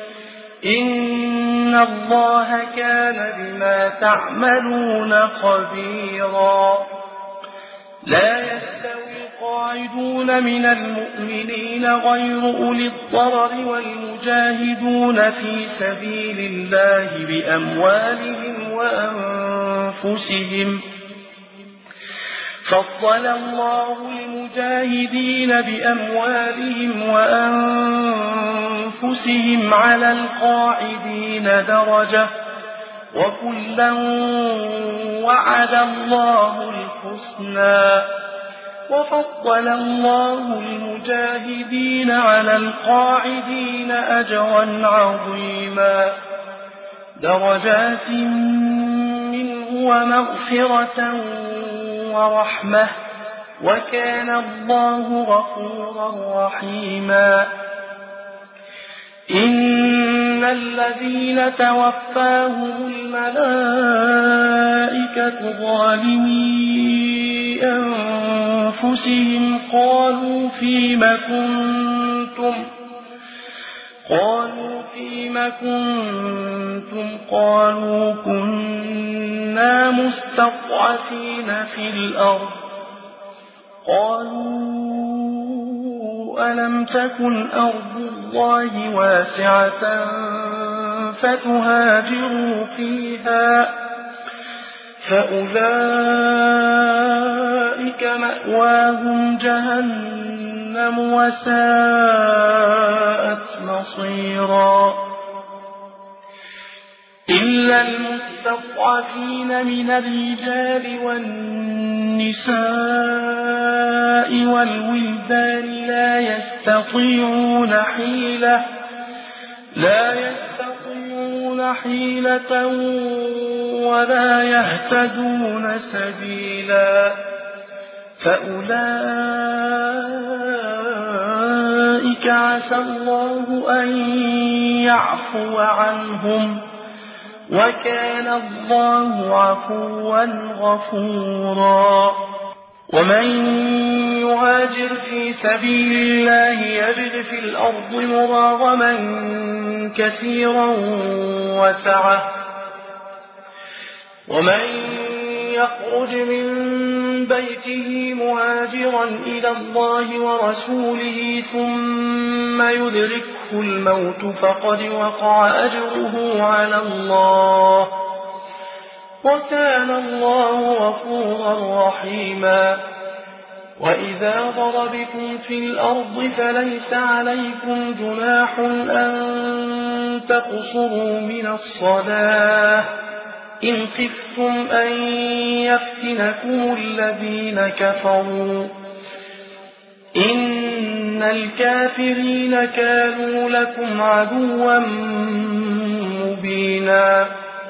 إن الله كان بما تعملون خبيرا لا يستوي القاعدون من المؤمنين غير أولي الضرر والمجاهدون في سبيل الله بأموالهم وأنفسهم. فضل الله المجاهدين بأموالهم وأنفسهم على القاعدين درجة، وكلا وعد الله الحسنى. وفضل الله المجاهدين على القاعدين أجرا عظيما، درجات منه ومغفرة ورحمة، وكان الله غفورا رحيما. إن الذين توفاهم الملائكة ظالمي أنفسهم قالوا فيم كنتم قالوا كنا مستضعفين في الأرض. قالوا ألم تكن أرض الله واسعة فتهاجروا فيها، فأولئك مأواهم جهنم وساءت مصيرا. إلا المستضعفين من الرجال والنساء والولدان لا يستطيعون حيلة ولا يهتدون سبيلا، فأولئك عسى الله أن يعفو عنهم، وكان الله عفوا غفورا. ومن يهاجر في سبيل الله يجد في الأرض مراغما كثيرا وسعة، ومن يخرج من بيته مهاجرا إلى الله ورسوله ثم يدركه الموت فقد وقع أجره على الله، وكان الله غفورا رحيما. وإذا ضربتم في الأرض فليس عليكم جناح أن تقصروا من الصلاة إن خفتم أن يفتنكم الذين كفروا، إن الكافرين كانوا لكم عدوا مبينا.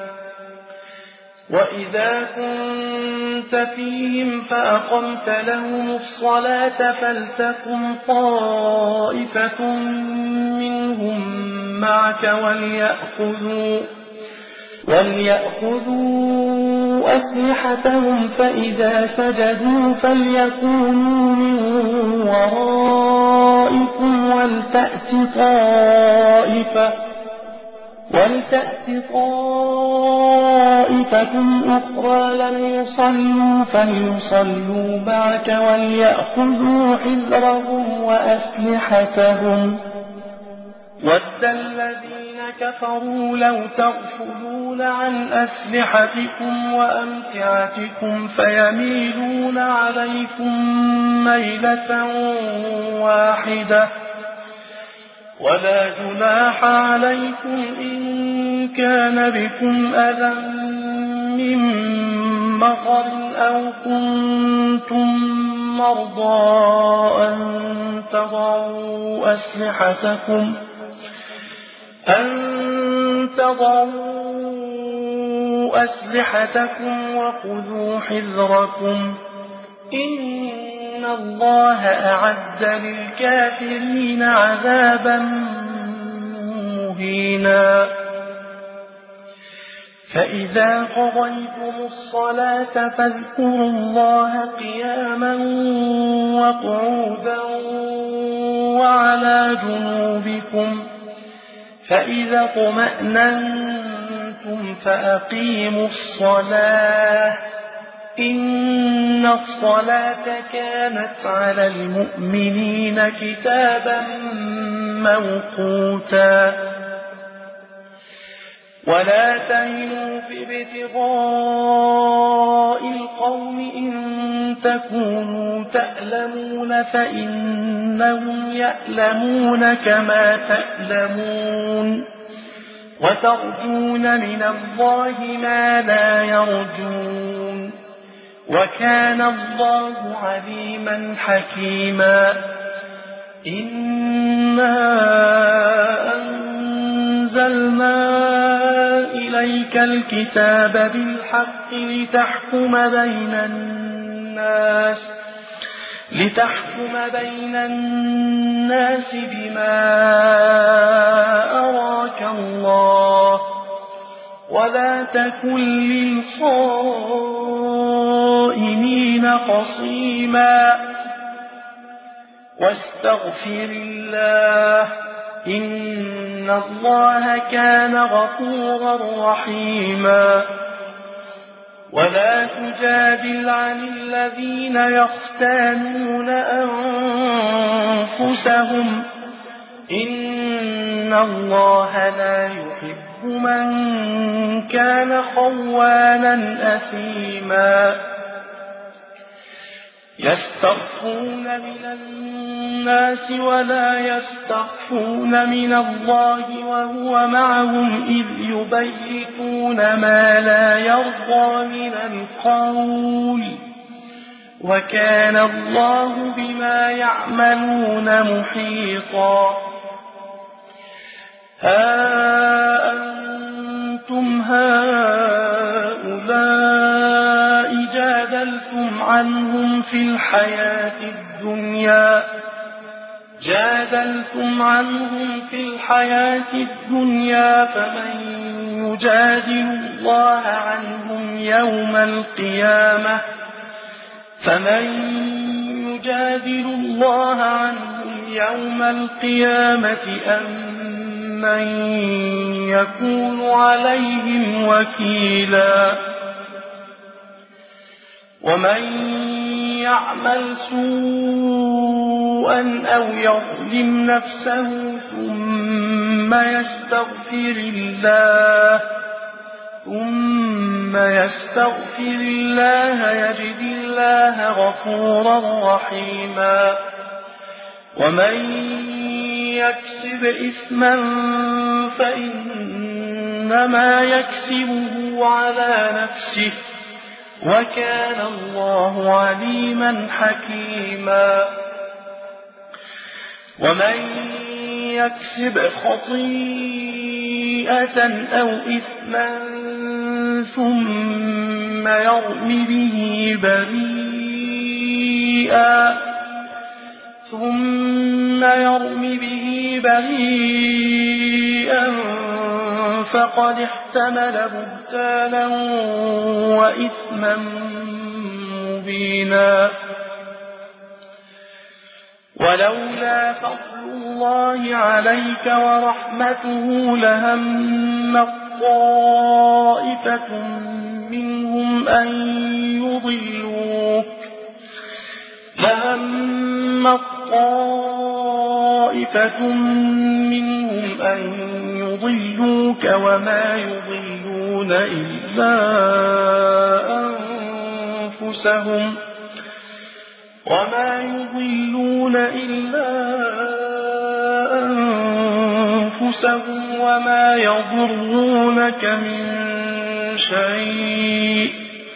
وإذا كنت فيهم فأقمت لهم الصلاة فلتقم طائفة منهم معك وليأخذوا أسلحتهم، فإذا سجدوا فليكونوا من ورائكم ولتأت طائفة أخرى لم يصلوا فليصلوا معك وليأخذوا حذرهم وأسلحتهم. ود الذين كفروا لو تغفلون عن أسلحتكم وأمتعتكم فيميلون عليكم ميلة واحدة، ولا جناح عليكم إن كان بكم أذى من مطر أو كنتم مرضى أن تضعوا أسلحتكم وخذوا حذركم، إن الله أعد للكافرين عذابا مهينا. فإذا قضيتم الصلاة فاذكروا الله قياما وقعودا وعلى جنوبكم، فإذا اطمأننتم فأقيموا الصلاة، إن الصلاة كانت على المؤمنين كتابا موقوتا ولا تهنوا في ابتغاء القوم إن تكونوا تألمون فإنهم يألمون كما تألمون وترجون من الله ما لا يرجون وكان الله عليما حكيما إنا أنزلنا إليك الكتاب بالحق لتحكم بين الناس بما أراك الله ولا تكن للخائنين خصيما واستغفر الله إن الله كان غفورا رحيما ولا تجادل عن الذين يختانون أنفسهم إن الله لا يحب من كان خوانا أثيما يستخفون من الناس ولا يستخفون من الله وهو معهم إذ يبيتون ما لا يرضى من القول وكان الله بما يعملون محيطا ها أنتم هؤلاء جادلتم عنهم في الحياة الدنيا فمن يجادل الله عنهم يوم القيامة أم من يكون عليهم وكيلا ومن يعمل سوءا أو يظلم نفسه ثم يستغفر الله يجد الله غفورا رحيما ومن يكسب إثما فإنما يكسبه على نفسه وكان الله عليما حكيما ومن يكسب خطيئة أو إثما ثم يرم به بريئا فقد احتمل بهتانا وإثما مبينا ولولا فضل الله عليك ورحمته لهم طائفة منهم أن يضلوك وما يضلون إلا أنفسهم وما يضرونك من شيء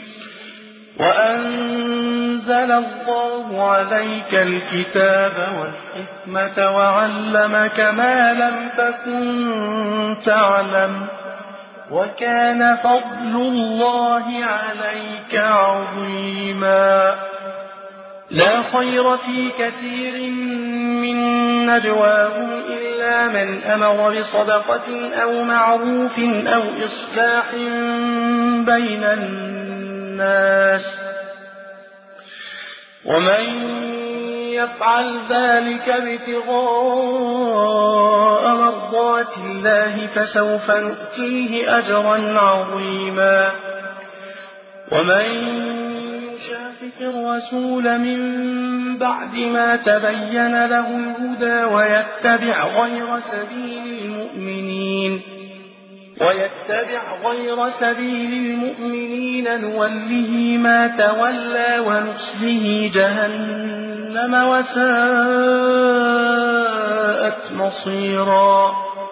وأنزل الله عليك الكتاب والحكمة وعلمك ما لم تكن تعلم وكان فضل الله عليك عظيما لا خير في كثير من نجواهم إلا من أمر بصدقة أو معروف أو إصلاح بين الناس ومن يفعل ذلك ابتغاء مرضات الله فسوف نؤتيه أجرا عظيما ومن يشاقق الرسول من بعد ما تبين له الهدى ويتبع غير سبيل المؤمنين نوله ما تولى ونصله جهنم وساءت مصيرا.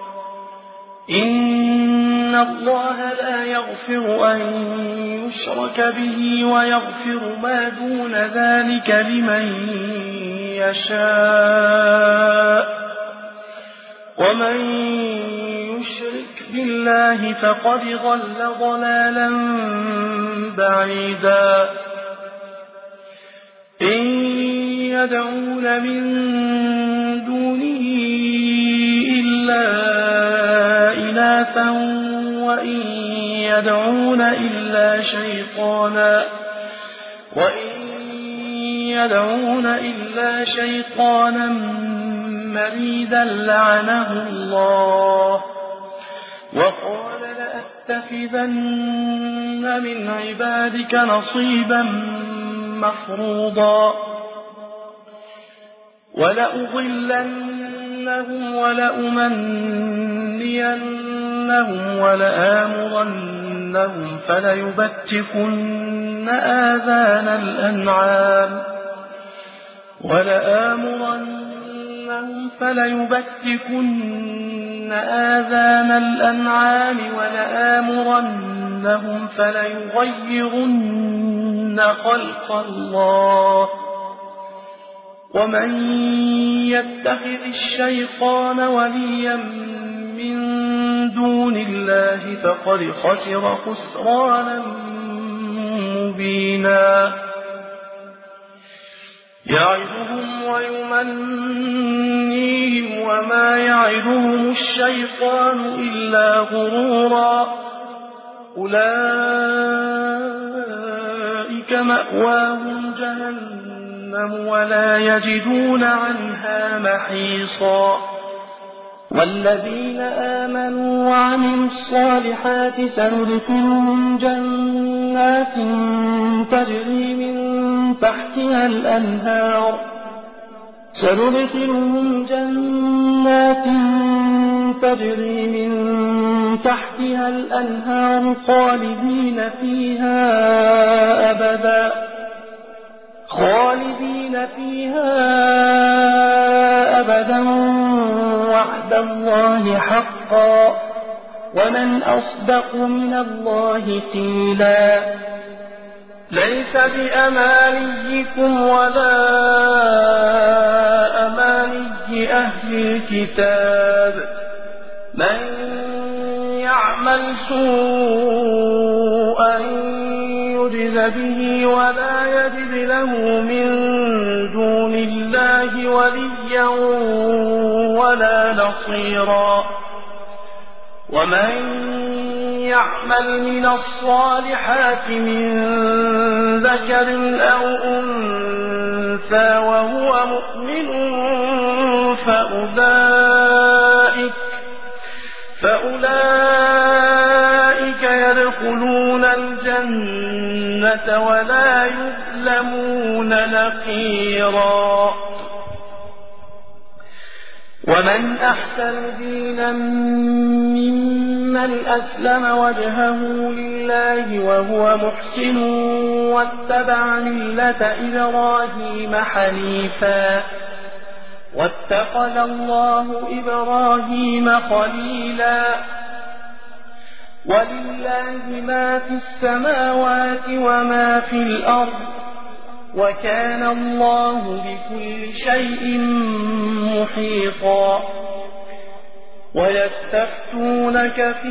إن الله لا يغفر أن يشرك به ويغفر ما دون ذلك لمن يشاء ومن يشرك بالله فقد ضل ضلالا بعيدا. إن يدعون من دونه إلا إناثا وإن يدعون إلا شيطانا مريدا لعنه الله وقال لأتخذن من عبادك نصيبا مفروضا. ولأضلنهم ولأمنينهم ولآمرنهم فليبتكن آذان الأنعام ولآمرنهم فليغيرن خلق الله. ومن يتخذ الشيطان وليا من دون الله فقد خسر خسرانا مبينا. يعدهم ويمنيهم وما يعدهم الشيطان إلا غرورا. أولئك مأواهم جهنم ولا يجدون عنها محيصا. والذين آمنوا وعملوا الصالحات سندخلهم جنات تجري من تحتها الأنهار خالدين فيها أبدا وعد الله حقا ومن أصدق من الله قيلا. ليس بأمانيكم ولا أماني أهل الكتاب من يعمل سوءا يجز به ولا يجد له من دون الله وليا ولا نصيرا. ومن يعمل من الصالحات من ذكر أو أنثى وهو مؤمن فأولئك يدخلون الجنة ولا يظلمون نقيرا. ومن أحسن دينا ممن أسلم وجهه لله وهو محسن واتبع ملة إبراهيم حنيفا واتخذ الله إبراهيم خليلا. ولله ما في السماوات وما في الأرض وكان الله بكل شيء محيطا. ويستفتونك في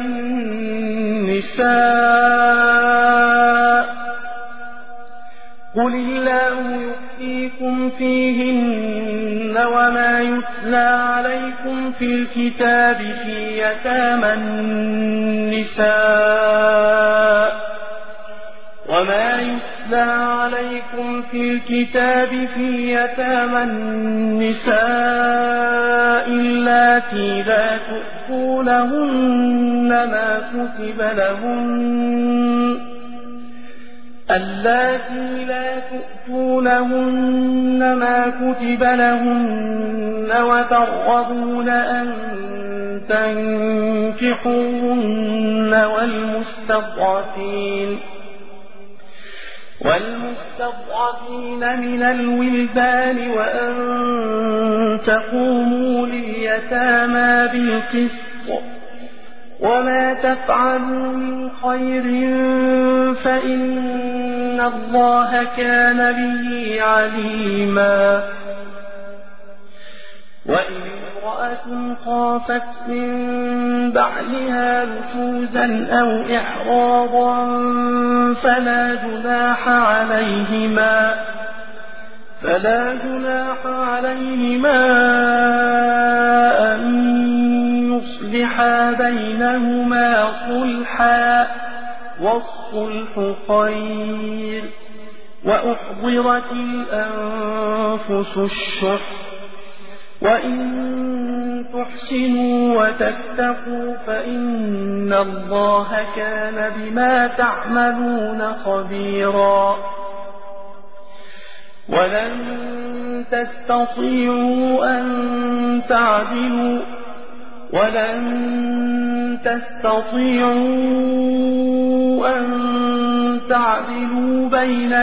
النساء قل الله يفتيكم فيهن وما يتلى عليكم في الكتاب في يتامى النساء اللاتي لا تؤتونهن ما كتب لهن اللاتي لا تؤتونهن ما كتب لهن وترغبون أن تنكحوهن والمستضعفين من الولدان وأن تقوموا لليتامى بالقسط وما تفعلوا من خير فإن الله كان به عليما. وإن امرأة خافت من بعلها نشوزا أو إعراضا فلا جناح عليهما أن يصلحا بينهما صلحا والصلح خير. وأحضرت الأنفس الشح وإن تحسنوا وتتقوا فإن الله كان بما تعملون خبيرا. ولن تستطيعوا أن تعدلوا بين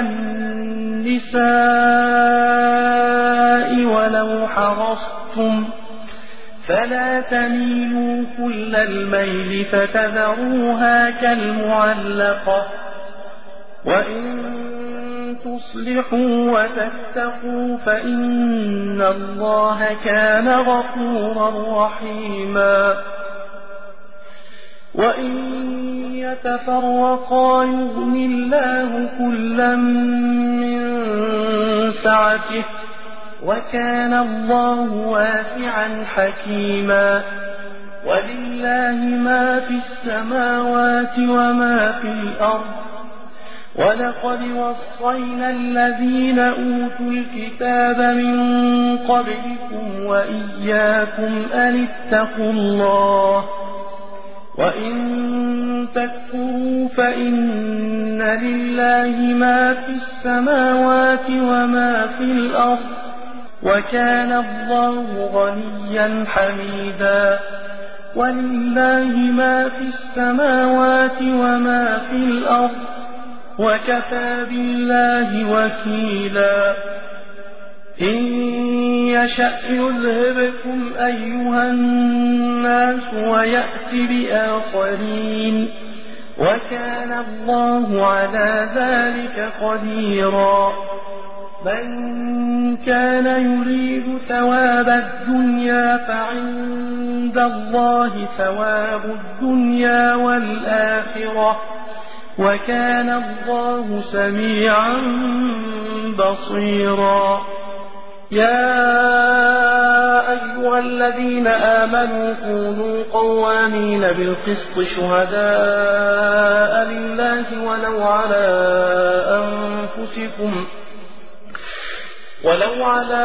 النساء ولو حرصتم فلا تميلوا كل الميل فتذروها كالمعلقة. وإن تصلحوا وتتقوا فإن الله كان غفورا رحيما. وإن يتفرقا يغن الله كلا من سعته وكان الله واسعا حكيما. ولله ما في السماوات وما في الأرض ولقد وصينا الذين أوتوا الكتاب من قبلكم وإياكم أن اتقوا الله وإن تكفروا فإن لله ما في السماوات وما في الأرض وكان الله غنيا حميدا. ولله ما في السماوات وما في الأرض وكفى بالله وكيلا. إن يشأ يذهبكم أيها الناس ويأت بآخرين وكان الله على ذلك قديرا. من كان يريد ثواب الدنيا فعند الله ثواب الدنيا والآخرة وكان الله سميعا بصيرا. يا أيها الذين آمنوا كونوا قوامين بالقسط شهداء لله ولو على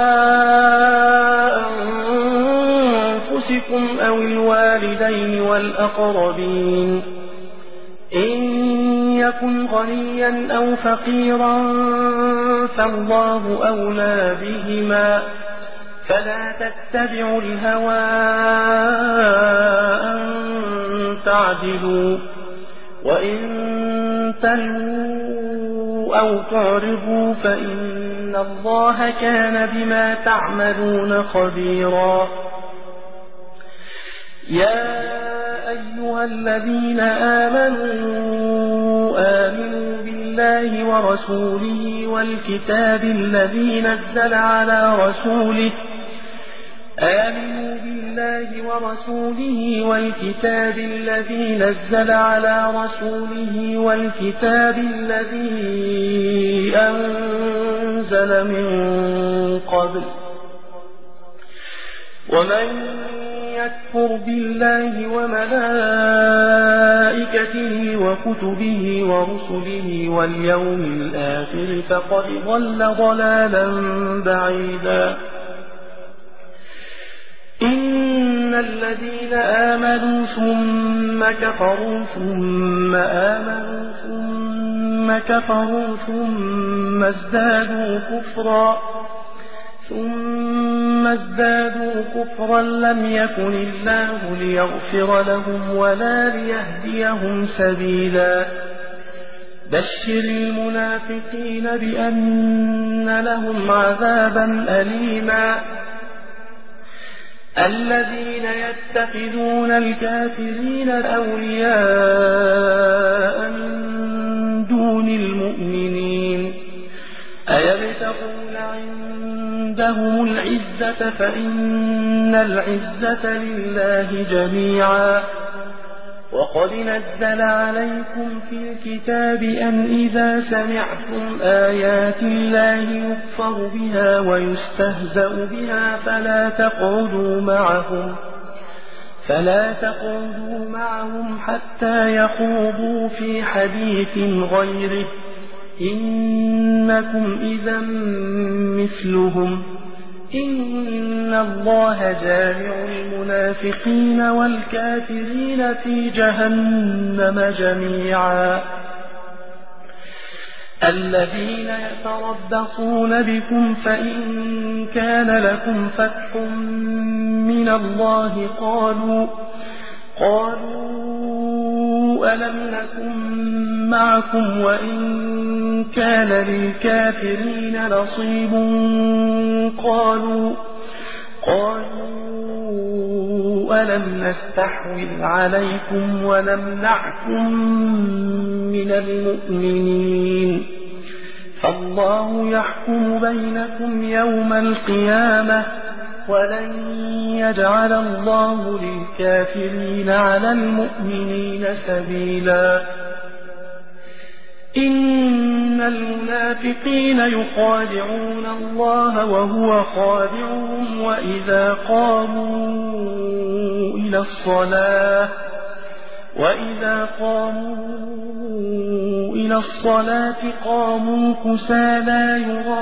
أنفسكم أو الوالدين والأقربين إن يكن غنيا أو فقيرا فالله أولى بهما فلا تتبعوا الهوى أن تعدلوا وإن تلووا أو تعرضوا فإن الله كان بما تعملون خبيرا. يا أيها الذين آمنوا بالله ورسوله والكتاب الذي نزل على رسوله آمنوا بالله ورسوله والكتاب الذي نزل على رسوله والكتاب الذي أنزل من قبل ومن يكفر بالله وملائكته وكتبه ورسله واليوم الآخر فقد ضل ضلالا بعيدا. إن الذين آمنوا ثم كفروا ثم آمنوا ثم الذين كفروا ثم ازدادوا كفرا لم يكن الله ليغفر لهم ولا ليهديهم سبيلا بشر المنافقين بأن لهم عذابا أليما الذين يتخذون الكافرين أولياء من دون المؤمنين أيبتغون عندهم العزة فإن العزة لله جميعا وقد نزل عليكم في الكتاب أن إذا سمعتم آيات الله يكفر بها ويستهزأ بها فلا تقعدوا معهم حتى يخوضوا في حديث غيره إنكم إذا مثلهم إن الله جامع المنافقين والكافرين في جهنم جميعا الذين يتربصون بكم فإن كان لكم فتح من الله قالوا ألم نكن معكم وإن كان للكافرين نصيب قالوا ألم نستحوذ عليكم ونمنعكم من المؤمنين فالله يحكم بينكم يوم القيامة ولن يجعل الله للكافرين على المؤمنين سبيلا إن المنافقين يخادعون الله وهو خادعهم وإذا قاموا إلى الصلاة قاموا كسالى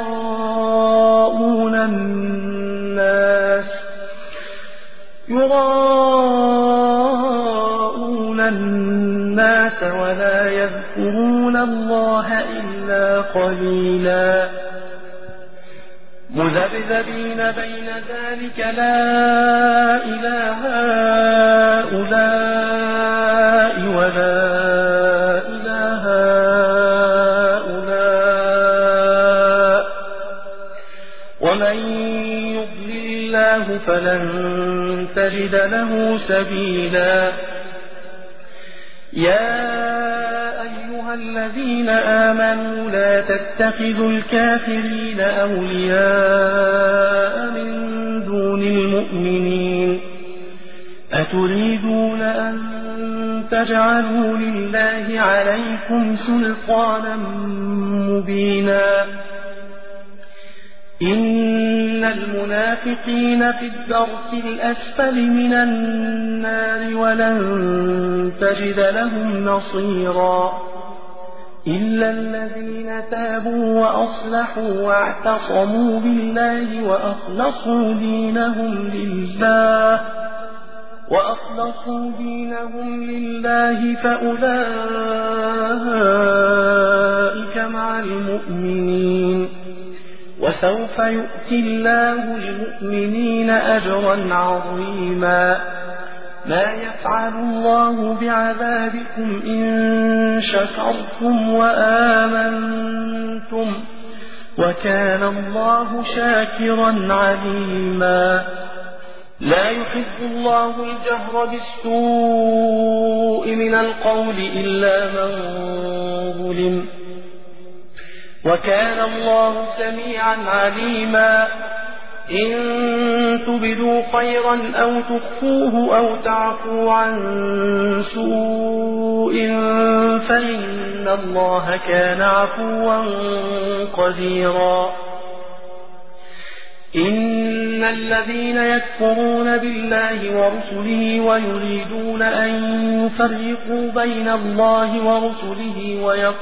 يراءون الناس ولا يذكرون الله إلا قليلا مذبذبين بين ذلك لا إله هؤلاء ولا إله هؤلاء ومن يضلل الله فلن تجد له سبيلا يا أيها الذين آمنوا لا تتخذوا الكافرين أولياء من دون المؤمنين أتريدون أن تجعلوا لله عليكم سلطانا مبينا إن المنافقين في الدرك الأسفل من النار ولن تجد لهم نصيرا إلا الذين تابوا وأصلحوا واعتصموا بالله وأخلصوا دينهم لله فأولئك مع المؤمنين وسوف يؤتي الله المؤمنين أجرا عظيما ما يفعل الله بعذابكم إن شكرتم وآمنتم وكان الله شاكرا عليما لا يحب الله الجهر بالسوء من القول إلا من ظلم وكان الله سميعا عليما إن تبدوا خيرا أو تخفوه أو تعفوا عن سوء فإن الله كان عفوا قديرا إن الذين يكفرون بالله ورسله ويريدون أن يفرقوا بين الله ورسله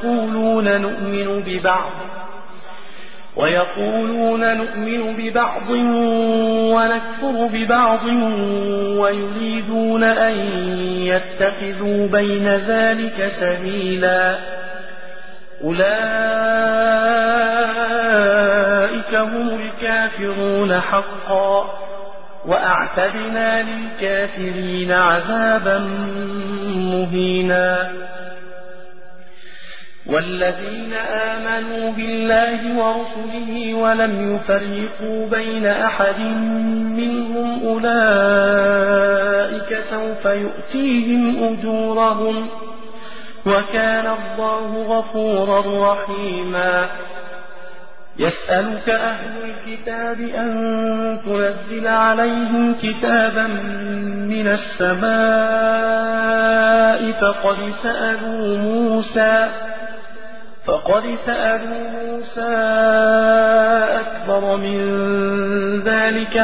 ويقولون نؤمن ببعض ونكفر ببعض ويريدون أن يتخذوا بين ذلك سبيلا أولئك هم الكافرون حقا وأعتدنا للكافرين عذابا مهينا والذين آمنوا بالله ورسله ولم يفرقوا بين أحد منهم أولئك سوف يؤتيهم أجورهم وكان الله غفورا رحيما يسألك أهل الكتاب أن تنزل عليهم كتابا من السماء فقد سألوا موسى أكبر من ذلك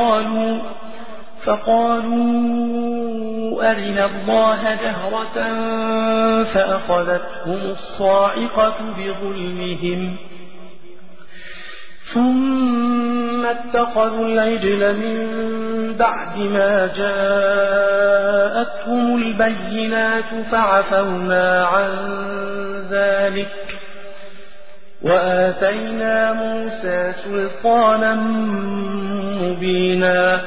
فقالوا أرنا الله جهرة فأخذتهم الصاعقة بظلمهم ثم اتخذوا العجل من بعد ما جاءتهم البينات فعفونا عن ذلك وآتينا موسى سلطانا مبينا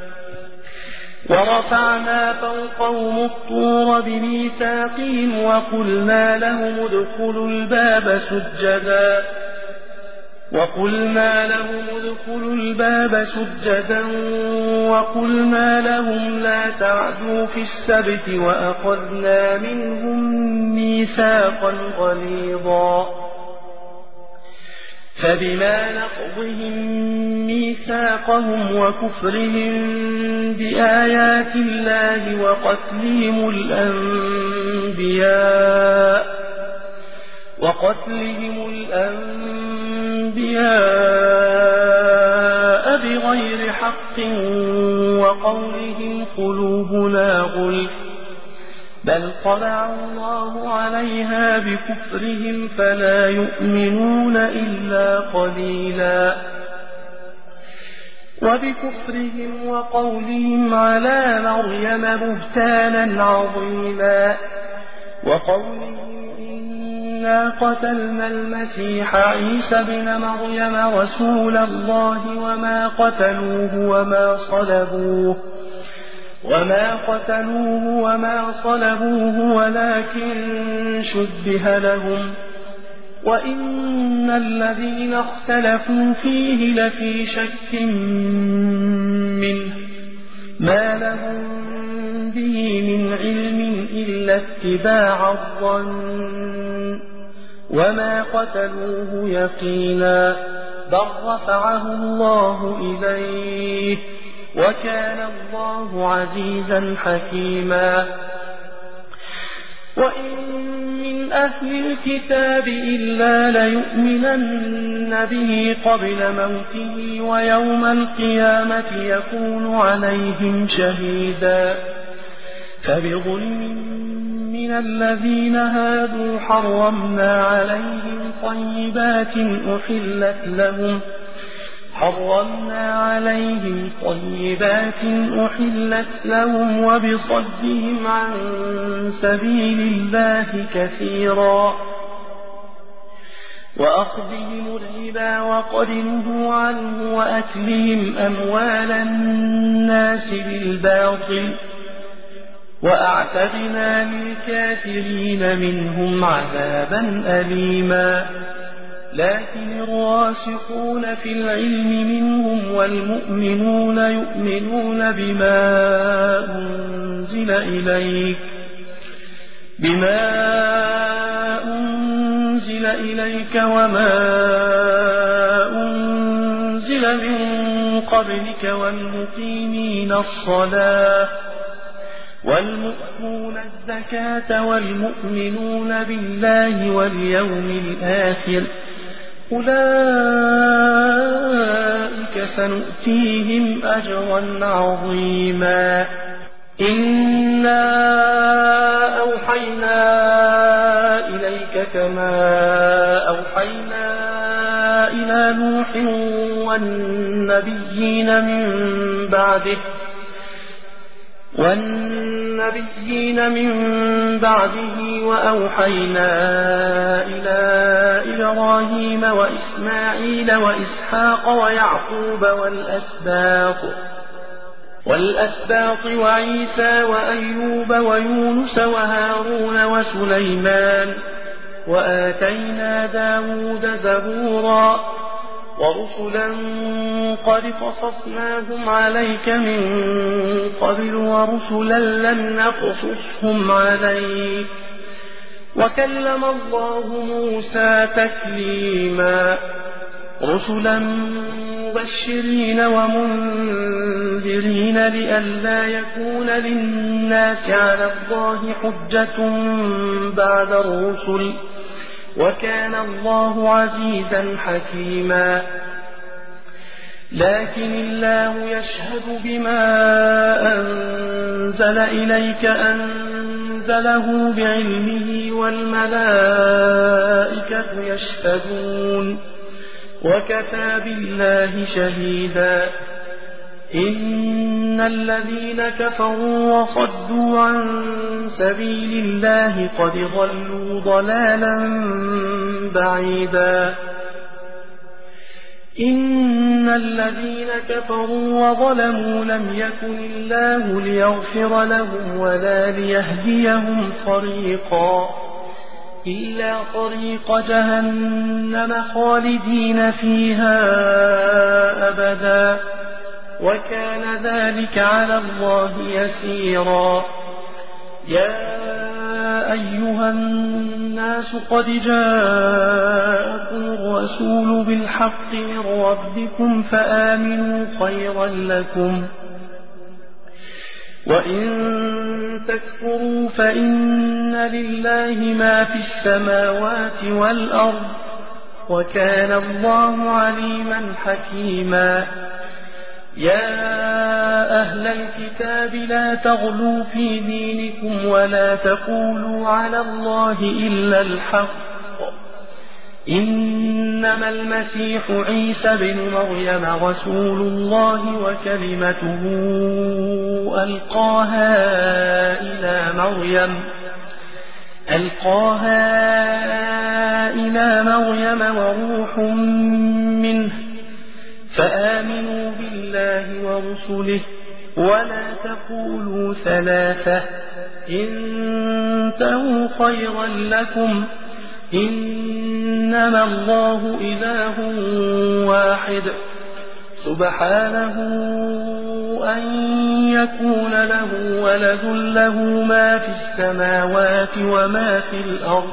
ورفعنا فوقهم الطور بميثاقهم وقلنا لهم ادخلوا الباب سجدا وقلنا لهم لا تعدوا في السبت وأخذنا منهم ميثاقا غليظا فبما نقضهم ميثاقهم وكفرهم بآيات الله وقتلهم الأنبياء بغير حق وقولهم قلوبنا غلف بل طبع الله عليها بكفرهم فلا يؤمنون إلا قليلا وبكفرهم وقولهم على مريم بهتانا عظيما وقولهم إنا قتلنا المسيح عيسى بن مريم رسول الله وما قتلوه وما صلبوه ولكن شبه لهم وإن الذين اختلفوا فيه لفي شك منه ما لهم به من علم إلا اتباع الظن وما قتلوه يقينا بل رفعه الله إليه وكان الله عزيزا حكيما وإن من أهل الكتاب إلا ليؤمنن به قبل موته ويوم القيامة يكون عليهم شهيدا فبظلم من الذين هادوا حرمنا عليهم طيبات أحلت لهم وبصدهم عن سبيل الله كثيرا وأخذهم الربا وقد نهوا عنه وأكلهم أموال الناس بالباطل وأعتدنا للكافرين منهم عذابا أليما لكن الراسخون في العلم منهم والمؤمنون يؤمنون بما أنزل إليك وما أنزل من قبلك والمقيمين الصلاة والمؤتون الزكاة والمؤمنون بالله واليوم الآخر أولئك سنؤتيهم أجرا عظيما إنا أوحينا إليك كما أوحينا إلى نوح والنبيين من بعده وأوحينا إلى إبراهيم وإسماعيل وإسحاق ويعقوب والأسباط وعيسى وأيوب ويونس وهارون وسليمان وآتينا داود زبورا ورسلا قد قصصناهم عليك من قبل ورسلا لم نقصصهم عليك وكلم الله موسى تكليما رسلا مبشرين ومنذرين لئلا يكون للناس على الله حجة بعد الرسل وكان الله عزيزا حكيما لكن الله يشهد بما أنزل إليك أنزله بعلمه والملائكة يشهدون وكفى بالله شهيدا إن الذين كفروا وصدوا عن سبيل الله قد ضلوا ضلالا بعيدا إن الذين كفروا وظلموا لم يكن الله ليغفر لهم ولا ليهديهم طريقا إلا طريق جهنم خالدين فيها أبدا وكان ذلك على الله يسيرا يا أيها الناس قد جاءكم الرسول بالحق من ربكم فآمنوا خيرا لكم وإن تكفروا فإن لله ما في السماوات والأرض وكان الله عليما حكيما يا أهل الكتاب لا تغلوا في دينكم ولا تقولوا على الله إلا الحق إنما المسيح عيسى بن مريم رسول الله وكلمته ألقاها إلى مريم وروح منه فآمنوا بالله ورسله ولا تقولوا ثلاثة انتهوا خيرا لكم إنما الله إله واحد سبحانه أن يكون له ولد له ما في السماوات وما في الأرض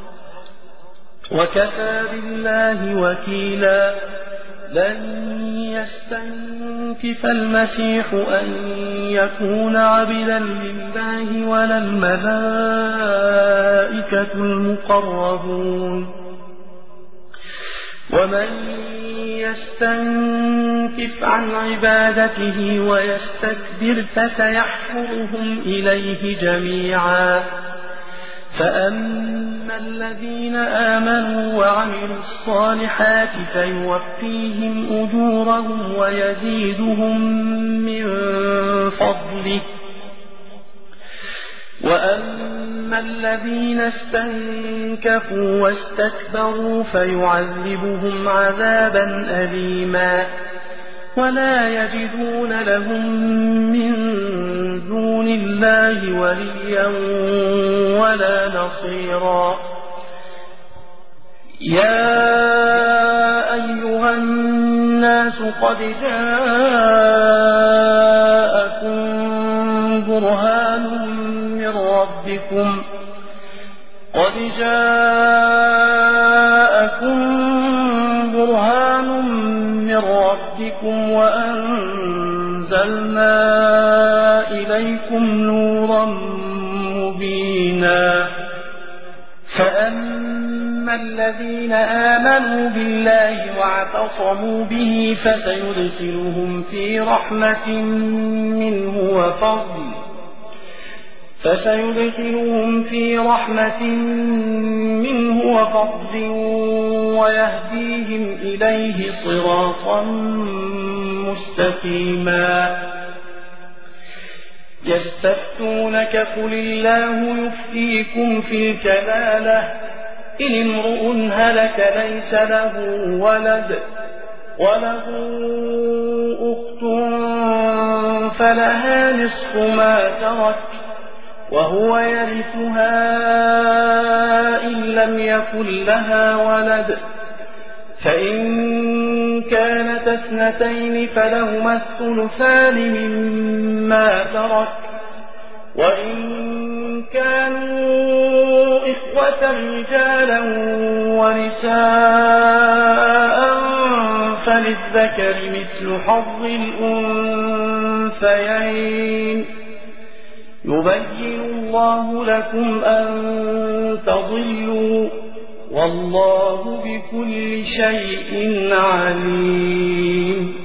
وكفى بالله وكيلا لن يستنكف المسيح أن يكون عبدا لله ولا الملائكة المقربون ومن يستنكف عن عبادته ويستكبر فسيحشرهم إليه جميعا فأما الذين آمنوا وعملوا الصالحات فيوفيهم أجورهم ويزيدهم من فضله وأما الذين استنكفوا واستكبروا فيعذبهم عذابا أليما ولا يجدون لهم من دون الله وليا ولا نصيرا يا أيها الناس قد جاءكم برهان من ربكم وأنزلنا إليكم نورا مبينا فأما الذين آمنوا بالله واعتصموا به فسيدخلهم في رحمة منه وفضل ويهديهم إليه صراطا مستقيما يستفتونك قل الله يفتيكم في الكلالة إن امرؤ هلك ليس له ولد وله أخت فلها نصف ما ترك وهو يرثها إن لم يكن لها ولد فإن كانت اثنتين فلهما الثلثان مما ترك وإن كانوا إخوة رجالا ونساء فللذكر مثل حظ الأنثيين يبين الله لكم أن تضلوا والله بكل شيء عليم.